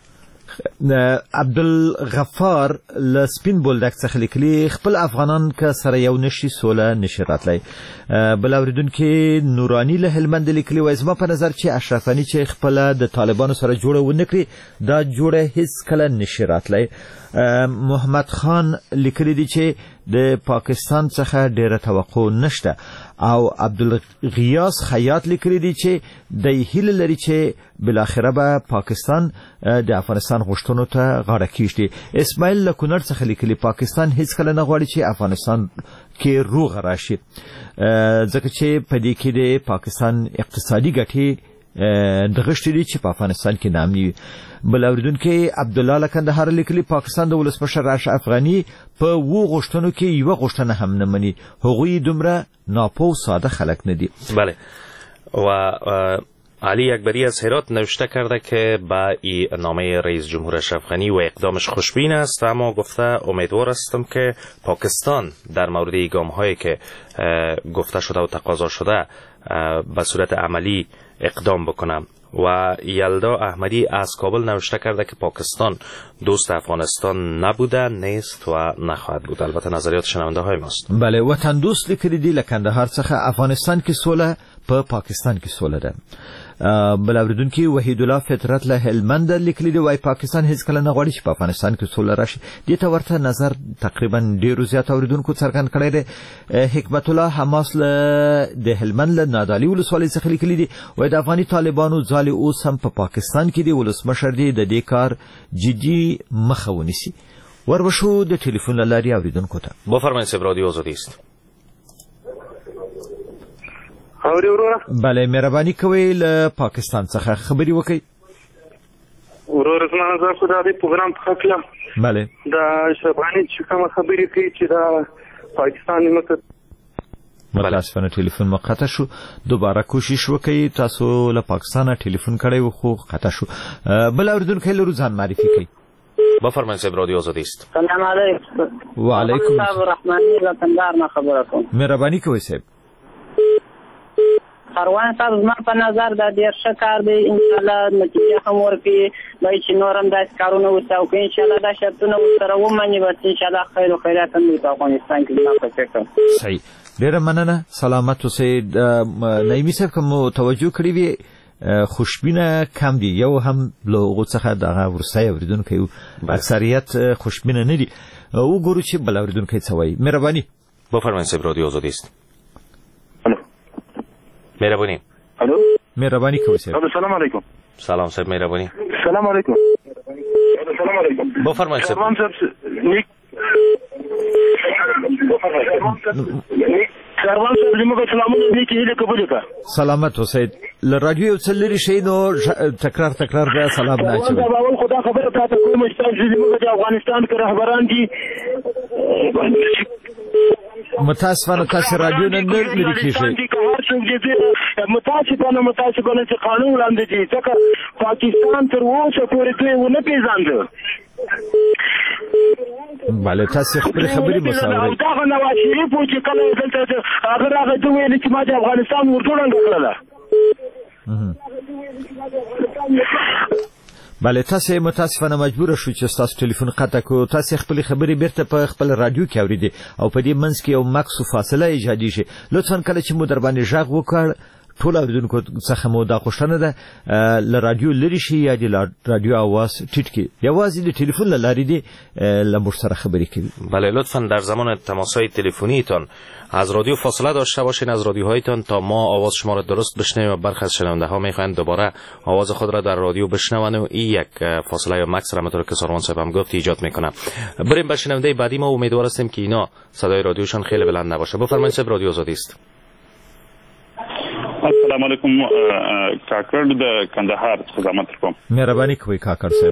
عبدالغفار ل سپین بولدک څخه لیکلي خپل افغانان که سره یو نشي سوله نشي راتلی. بل اوریدونکو نورانی له هلمند لیکلي وایي زما په نظر چې اشرف غني چې خپل د طالبانو سره جوړه ونه کړي دا جوړه هیڅ کله نشي راتلی. محمد خان لیکلی دی چې د پاکستان څخه ډیره توقع نشته او عبدالغیاس خیاط لیکلی دی چې د هیله لري چې بالاخره به پاکستان د افغانستان غوښتنو ته غاړه کیږدي. اسماعیل له کونړ څخه لیکلی پاکستان هیڅ کله نه غواړي چې افغانستان کې روغ راشي ځکه چې په دې کې د پاکستان اقتصادي ګټې دغشتې دي چې په افغانستان کې نامني وي. بل اوریدونکی عبدالله له کندهار لیکلي پاکستان د ولسمشر اشرف غني په وو غوښتنو کې یوه غوښتنه هم نه مني. هغوی دومره ناپوه ساده خلک نه دي. بله و علی اکبری از هرات نوشته کرده که با این نامه رئیس جمهور اشرف غنی و اقدامش خوشبین است، اما گفته امیدوار هستم که پاکستان در مورد گام هایی که گفته شده و تقاضا شده به صورت عملی اقدام بکنم. و یلدا احمدی از کابل نوشته کرده که پاکستان دوست افغانستان نبوده، نیست و نخواهد بود. البته نظریات شنونده های ماست. بله، وطن دوست لیکلی دی لکندهار څخه افغانستان کې سوله په پاکستان کې سوله ده. بل اوریدونکي وحید الله فطرت له هلمند لیکلی دی وای پاکستان هیڅ کله نه غواړي چې په افغانستان کې سوله راشي. دې ته ورته نظر تقریبا ډیرو زیات اوریدونکو څرګند کړی دی. حکمت الله حماس له د هلمند له نادعلي ولسوالۍ څخه لیکلی دی وای د افغاني طالبانو ځالې اوس هم په پاکستان کې دی، ولسمشر دی د دې کار جدي مخه ونیسي. وربشو د ټلیفون له لارې اوریدونکو ته بفرمایئ صاحب، رادیو آزادی است. اوري ورور بله، مهرباني کوئ له پاکستان څخه خبري وکړئ. ورور زما زه خو د دې پروګرام څخه کلم. بله، د اشرف غني چې کومه خبرې کوي چې د پاکستان مکه متاسفانه ټلیفون مقطع شو. دوباره کوشش وکړئ. تاسو له پاکستانه ټلیفون کړی و خو قطع شو. بل اوریدونکی لرو، ځان معرفي کړئ. بفرمایئ صاحب، رادیو آزادی است. سلام علیکم. وعلیکم السلام رحمانی له کندهار نه خبره کوم. مهرباني کوئ صاحب. کاروان صاحب زما په نظر دا ډېر ښه کار دی، انشاءالله نتیجه هم ورکړي، باید چې نور هم داسې کارونه وکړي او که انشاءالله دا شرطونه ورسره ومني بس انشاءالله خیر و خیرات هم په افغانستان کې زما په فکر. صحیح، ډېره مننه. سلامت اوسئ. نعیمي صاحب که مو توجه کړې وي خوشبینه کم دي، یو هم له هغو څخه دغه وروستی اورېدونکی و، اکثریت خوشبینه نه دي. وګورو چې بل اورېدونکی څه وایي. مهرباني. بفرمایئ صاحب، رادیو آزادی است. مهربانی. الو، مهربانی کوئ صاحب. سلام علیکم. سلام صاحب، مهربانی. سلام علیکم. سلام علیکم. بفرمایئ صاحب. سلام صاحب. نیک سروان صاحب زموږ سلامونه دي چې هیله قبول کړه. سلامت اوسئ. له رادیو یو څه لرې شئ نو تکرار تکرار بیا سلام نه اچوئ. اول خدا خبره تاسو کوم چې زموږ د افغانستان کې رهبران دي متاسفانه تاسو رادیو نه لرې کیږئ. متاسفانه متاسفانه چې قانون وړاندې دي ځکه پاکستان تر اوسه پورې دوی ونه پیژانده. بله، تاسو خپل خبرې مساوي. دغه نواز شریف چې کله دلته هغه راغی دوی ویل چې ما د افغانستان ورډوړنګ کړله. بله، تاسو متاسفانه مجبور شو چې تاسو ټلیفون قطع کړو. تاسو خپل خبرې بیرته په خپل رادیو کې اوریدي او په دې منځ کې یو مکس فاصله ایجادي شي. لطفا کله چې مو در باندې غږ وکړ ټول اوریدونکو څخه مو دا غوښتنه ده له رادیو لرې شي یا د رادیو आवाज ټیټ کړي. یوازې د ټلیفون له لارې دې له موږ سره خبرې کوي. بله، لطفا در زمان تماس‌های تلفنیتان از رادیو فاصله داشته باشین از رادیوهایتان تا ما آواز شما را درست بشنویم و برخی از شنونده ها میخواهند دوباره آواز خود را در رادیو بشنوند و این یک فاصله یا مکس را همونطور که ساروان صاحب هم گفت ایجاد میکنه. بریم به شنونده بعدی. ما امیدوار هستیم که اینا صدای رادیوشان خیلی بلند نباشه. بفرمایید صاحب، رادیو آزادی است. السلام علیکم. کاکړ د کندهار څخه زحمت کوم. مهرباني کوئ کاکړ صاحب.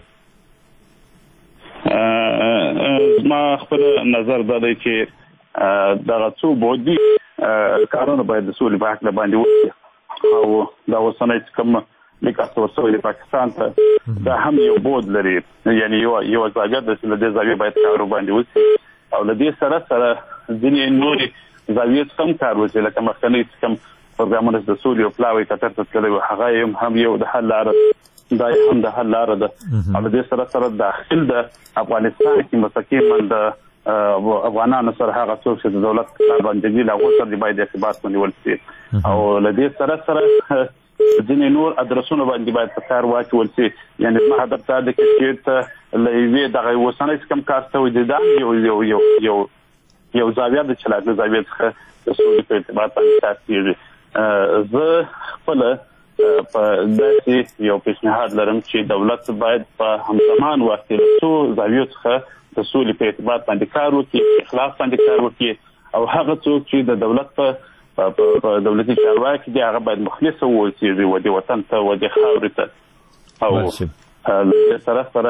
ما خپل نظر دا دی چې دغه څو بودي کارونه باید د سولې په حق باندې وکړي او دا اوسنۍ چې کوم لیک استوسوي د پاکستان ته دا هم یو بود لري، یعنی یو یو ځای د سولې د ځای باید کار باندې وکړي او له دې سره سره ځینې نورې ځایې کم کار وکړي لکه مخکنی کم پروګرامونه د سولې او پلاوي کتر ته تللی هغه هم یو د حل لاره دا هم د حل لاره ده او له دې سره سره داخل د افغانستان کې مستقیما د افغانانو سره هغه څوک چې د دولت باندې لا غوښتل دی باید ارتباط ونیول شي او له دې سره سره ځینې نور ادرسونه باندې باید په کار واچول شي. یعنی ما هدف دا دی چې ته له یوې دغه اوسنۍ کم کار شوی دی دا یو یو یو یو یو زاویه د چلایي زاویه څخه د سولې په ارتباط باندې تاسو زه خپل په داسې یو پیشنهاد لرم چې دولت باید په همزمان وخت کې څو زاویو څخه د سولې په ارتباط باندې کار وکړي، اخلاص باندې کار وکړي او هغه څوک چې د دولت په په دولتي چارواکي کې دي هغه باید مخلص واوسي و د وطن ته و د خاورې ته او سره سره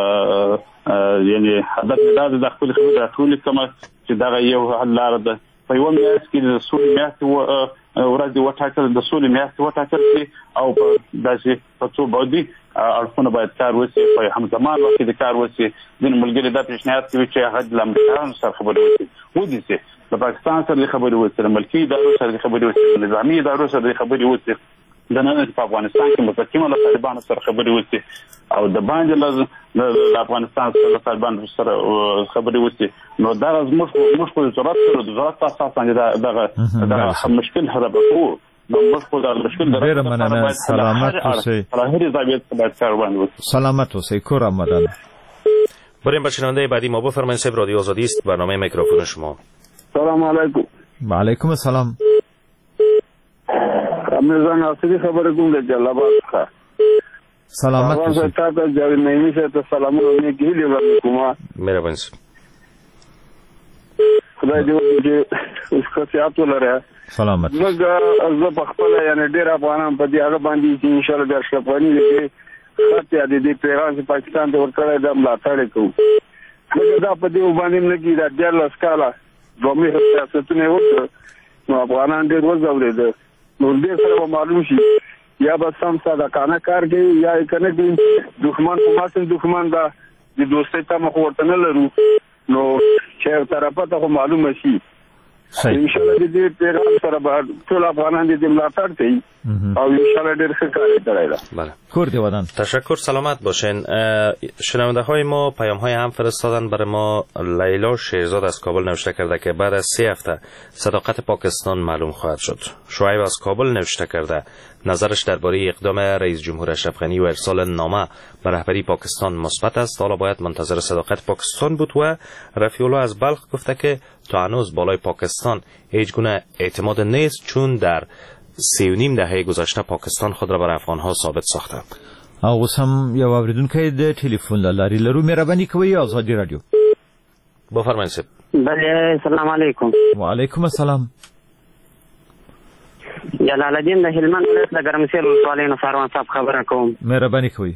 یعنی هدف دا د خپل خبرې راټولې کوم چې دا یو حل لاره ده په یو میاشت کې د سولې میاشت ورځ وټاکل د سولې میاشت وټاکل شي او په داسې په څو بعدي اړخونه باید کار وشي په همزمان وخت کې کار وشي د ملګری د پیشنهاد کوي چې هغه د امریکایانو سره خبرې وکړي ودی چې د پاکستان سره خبرې وکړي د ملکي ادارو سره خبرې وکړي د نظامي ادارو سره خبرې وکړي د نن په افغانستان کې مستقیمه له طالبانو سره خبرې وکړي او د باندې لازم د افغانستان سره طالبانو سره خبرې وکړي نو دا زموږ موږ په ضرورت سره د ضرورت اساس باندې دا دا مشکل حل وکړو نو موږ په دا مشکل ډېر مننه سلامت اوسئ هر ځای باید کار باندې سلامت اوسئ کور آمدن. بریم به شنونده بعدی ما بفرمایید. صاحب رادیو آزادی است، برنامه میکروفون شما. سلام علیکم. و علیکم السلام. میرزا ناصری خبر کوم د جلال څخه. سلامت اوسئ. تاسو ته جاوید نعیمی ته سلامونه نیکی کوم. مهرباني. خدای دې وکړي اوس خصيات ولره. سلامت. زه زه په خپل یعنی ډیر افغانان په دې هغه باندې چې ان شاء الله د اشرفانی دې خط یا د پیغام پاکستان ته ورکړی د ملاتړ کوو. دا په دې باندې نه کې دا ډېر لاسکاله دومره سیاستونه وکړ نو افغانان ډېر وځولې نو دې سره معلوم شي یا به سم صادقانه کار کوي یا کنه دې دښمن په ماسن دښمن دا د دوستۍ ته مخ ورته نه لرو نو چې طرفه ته معلومه شي ان شاء الله دې پیغام سره به ټول افغانان دې ملاتړ کوي او ان شاء الله ډېر ښه کار کوي. بله. کردی ودان. تشکر، سلامت باشین. شنونده های ما پیام های هم فرستادن برای ما. لیلا شیرزاد از کابل نوشته کرده که بعد از سه هفته صداقت پاکستان معلوم خواهد شد. شعیب از کابل نوشته کرده نظرش درباره اقدام رئیس جمهور اشرف غنی و ارسال نامه به رهبری پاکستان مثبت است. حالا باید منتظر صداقت پاکستان بود. و رفیع الله از بلخ گفته که تا هنوز بالای پاکستان هیچ گونه اعتماد نیست چون در سی و نیم دهه گذشته پاکستان خود را بر افغانها ثابت ساخته. او اوس هم یو اوریدونکی د ټلیفون له لارې لرو. مهرباني کوئ آزادي رادیو. بفرمایئ. بله سلام علیکم. و علیکم السلام. جلال الدین د هلمند ولایت د ګرمسیر ولسوالۍ نه ساروان صاحب خبره کوم. مهرباني کوئ.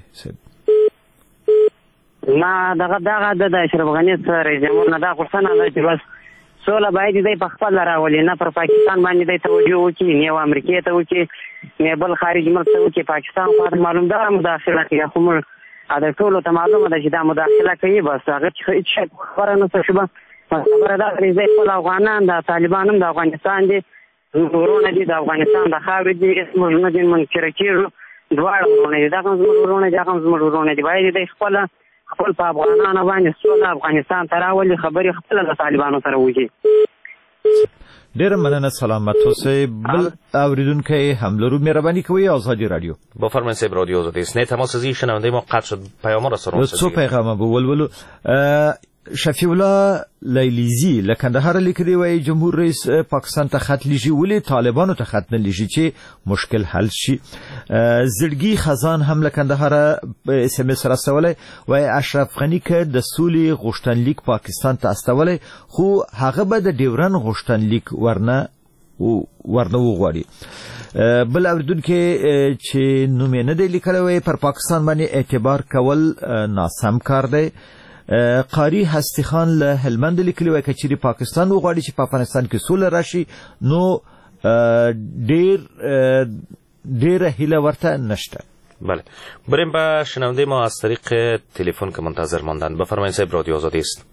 ما دغه دغه د اشرف غنی سره رئیس جمهور نه دا غوښتنه ده چې بس سوله باید دی په خپل راولي نه پر پاکستان باندې دی توجه وکړي نه و امریکا ته وکړي نه بل خارج ملک ته وکړي. پاکستان خو معلوم ده مداخله کوي خو موږ دا ټول ته معلومه ده چې دا مداخله کوي بس هغه هیڅ شک خبره نه څه شوه. خبره ده چې خپل افغانان د طالبانو د افغانستان دي ورونه دي د افغانستان د خاورې دي اسمه نه دي منکر کیږي دواړه ورونه دي دا کوم ورونه دي کوم ورونه دي باید دی خپل خپل په افغانانو باندې سوله افغانستان ته راولي خبرې خپل د طالبانو سره وکړي. ډېر مننه سلامت اوسئ. بل اوریدونکی هم لرو. مهرباني کوئ آزادي رادیو. بفرمایید. صاحب رادیو آزادی است. نه تماس از شنونده ما قطع شد. پیام را سرون څو پیغام به ولولو. شفیع الله لیلیزی له کندهار لیکلی وای جمهور رئیس پاکستان ته خط لیږي ولې طالبانو ته خط نه لیږي چې مشکل حل شي. زړګي خزان هم له کندهار اس ام اس راستولی وای اشرف غنی که د سولې غوښتنلیک پاکستان ته استولی خو هغه به د ډیورن غوښتنلیک ورنه ورنه وغواړي. بل اوریدونکي چې نوم یې نه دی لیکلی وای پر پاکستان باندې اعتبار کول ناسم کار دی. قاری هستی خان له هلمند لیکلی وای کچری پاکستان وغواړي چې په افغانستان کې سوله راشي نو ډیر ډیر هیله ورته نشته. بله. بریم به شنونده ما از طریق تلفن که منتظر ماندن. بفرمایید. صاحب رادیو آزادی است.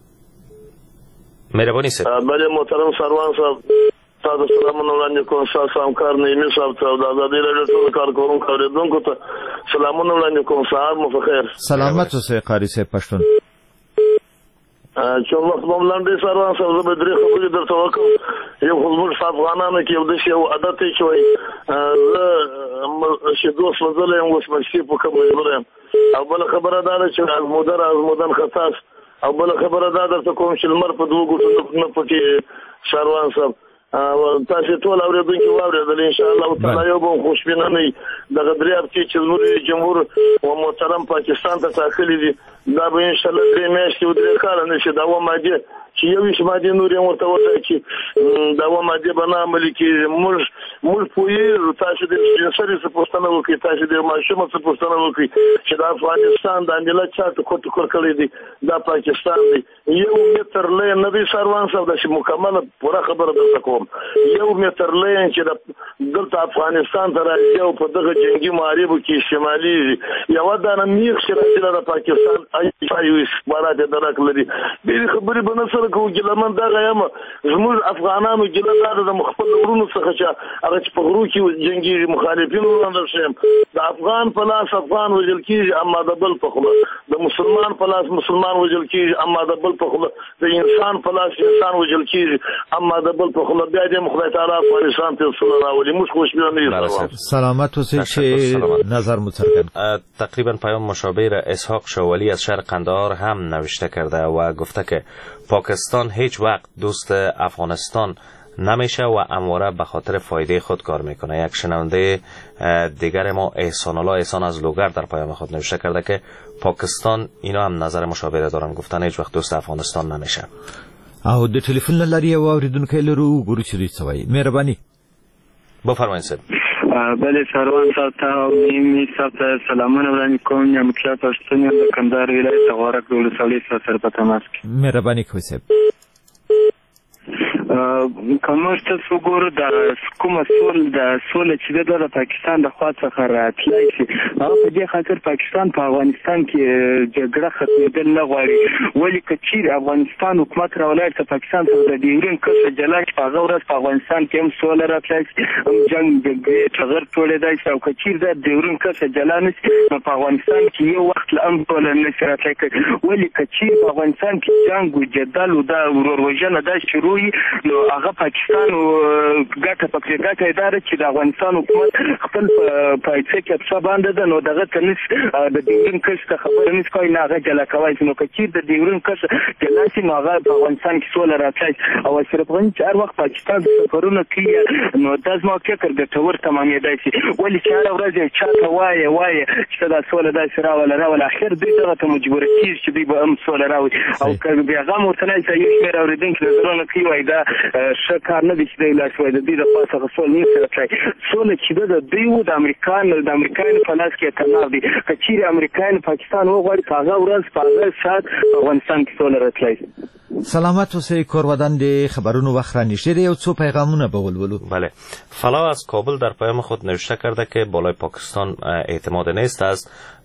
مهرباني صاحب. بله محترم سروان صاحب تاسو سلامونه وړاندې کوم. تاسو همکار نعیمي صاحب ته د آزادي راډیو ټول کارکونکو اوریدونکو ته سلامونه وړاندې کوم. سهار مو په خیر. سلامت اوسئ قاری صاحب پښتون. چې وخت مو لاندې سروان صاحب زه به درې خبرې درته وکړم. یو خو زموږ په افغانانو کې یو داسې یو عادت دی چې وایي زه شیدو سوځلی یم اوس مشکې په کوم مجبوره یم. او بله خبره دا ده چې ازموده را ازمودن خطاس. او بله خبره دا درته کوم چې لمر په دوو ګوتو نه پټي سروان صاحب تاسو ټول اوریدونکي واورېدل ان شاء الله تعالی یو به خوشبینانه دغه درې هفتې چې زموږ جمهور او محترم پاکستان ته ټاکلي دي دا به ان شاء الله درې میاشتې او درې کاله نشي دا و ماده چې یو ویش مادې نورې ورته وټاکي دا اووه مادې به نه عملي کېږي. موږ موږ پوهېږو تاسو د سپین سرې څه پوښتنه وکړئ، تاسو د ماشومه څه پوښتنه وکړئ چې د افغانستان دا ملت چا ټکور ټکور کړی دی، دا پاکستان دی. یو متر لین نه دی سروان صاحب، داسې مکمله پوره خبره درته کوم. یو متر لین چې دلته افغانستان ته راځي او په دغه جنګي معارضو کې استعمالېږي، یوه دانه میخ چې راځي د پاکستان یو استخبارات یې درک لري. ډېرې خبرې به نه سره کوو، ګیلمن دغه یم زموږ افغانانو ګیله دا ده د خپل وروڼو څخه چې هغه چې په غرو کې جنګېږي مخالفین وړاندې شیم. د افغان په لاس افغان وژل کېږي اما د بل په خوله، د مسلمان په لاس مسلمان وژل کېږي اما د بل په خوله، د انسان په لاس انسان وژل کېږي اما د بل په خوله. بیا دې خدای تعالی افغانستان ته سوله راولي. موږ خوشبینانه یو. سلامت اوسئ چې نظر مترکن. تقریبا پیام مشابه را اسحاق شوالی از شهر قندهار هم نوشته کرده و گفته که پاکستان هیچ وقت دوست افغانستان نمیشه و همواره به خاطر فایده خود کار میکنه. یک شنونده دیگر ما احسان الله احسان از لوگر در پیام خود نوشته کرده که پاکستان اینا هم نظر مشابه دارن، گفتن هیچ وقت دوست افغانستان نمیشه. او د ټلیفون لاري او اوریدونکو لرو ګورو چې دوی سوي مهرباني بفرمایئ سر. بله سروان صاحب ته او نیمې صاحب ته سلامونه وړاندې کوم. یم مطلع پښتون یم د کندهار ولایت غورک د ولسوالۍ څخه سره په تماس کې. مهرباني کوئ صاحب. که موږ تاسو وګورو د کومه سول د سوله چې د پاکستان د خوا څخه راتلای شي، هغه په دې خاطر پاکستان په افغانستان کې جګړه ختمېدل نه غواړي. ولې که چیرې افغانستان حکومت راولاړ ته پاکستان څخه د ډیورنډ کرښه جلا کړي، په هغه ورځ په افغانستان کې هم سوله راتلای شي، هم جنګ جګړې ټغر ټولېدای شي. او که چیرې د ډیورنډ کرښه جلا نه شي نو په افغانستان کې یو وخت له هم سوله نه شي راتلای کوي. ولې که چیرې په افغانستان کې جنګ و جدل و دا ورور دا شروع نو هغه پاکستان او ګټه پکې ګټه اداره چې د افغانستان حکومت خپل پایڅه کې څه باندې ده نو دغه تنس د ډیورنډ کرښه خبره نس کوي نه هغه جلا کوي. نو چې د ډیورنډ کرښه جلا شي نو هغه په افغانستان کې سوله راتلای او اشرف غني چې هر وخت پاکستان سفرونه کوي نو د ځما فکر ګټور تمامېدای شي. ولې چې هر ورځ چاته وایي وایي چې دا سوله داسې راوله راوله اخر دوی دغه ته مجبور کېږي چې دوی به هم سوله راوړي. او که بیا هغه ورته نه چې یو شمېر اورېدونکي نظرونه کوي وایي دا ښه کار نه دی چې دی لاس وایي د دوی د خوا څخه سوله نه شي راتلی. سوله چې ده د دوی و د امریکایانو د امریکایانو په لاس کې تناو دی. که چیرې امریکایان پاکستان وغواړي په هغه ورځ په هغه ساعت په افغانستان کې سوله راتلی. سلامت اوسئ. کورودن د خبرونو وخت را نږدې دی او څو پیغامونه به ولولو. بله. فلا از کابل در پیام خود نوشته کرده که بالای پاکستان اعتماد نیست. از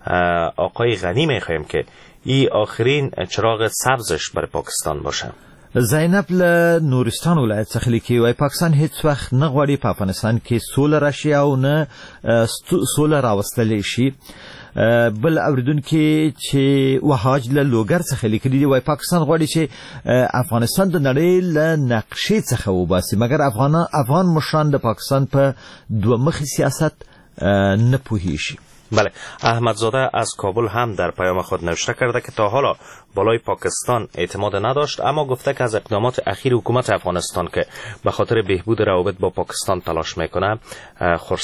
آقای غنی میخوایم که این آخرین چراغ سبزش برای پاکستان باشه. زینب له نورستان ولایت څخه لیکي وای پاکستان هیڅ وخت نه غواړي په افغانستان کې سوله راشي او نه سوله راوستل شي. بل اوریدونکو چې وحاج له لوګر څخه لیکلي دی وای پاکستان غواړي چې افغانستان د نړۍ له نقشې څخه وباسي مګر افغان افغان مشران د پاکستان په دوه مخي سیاست نه پوهیږي. بله. احمدزاده از کابل هم در پیام خود نوشته کرده که تا حالا بالای پاکستان اعتماد نداشت اما گفته که از اقدامات اخیر حکومت افغانستان که به خاطر بهبود روابط با پاکستان تلاش میکنه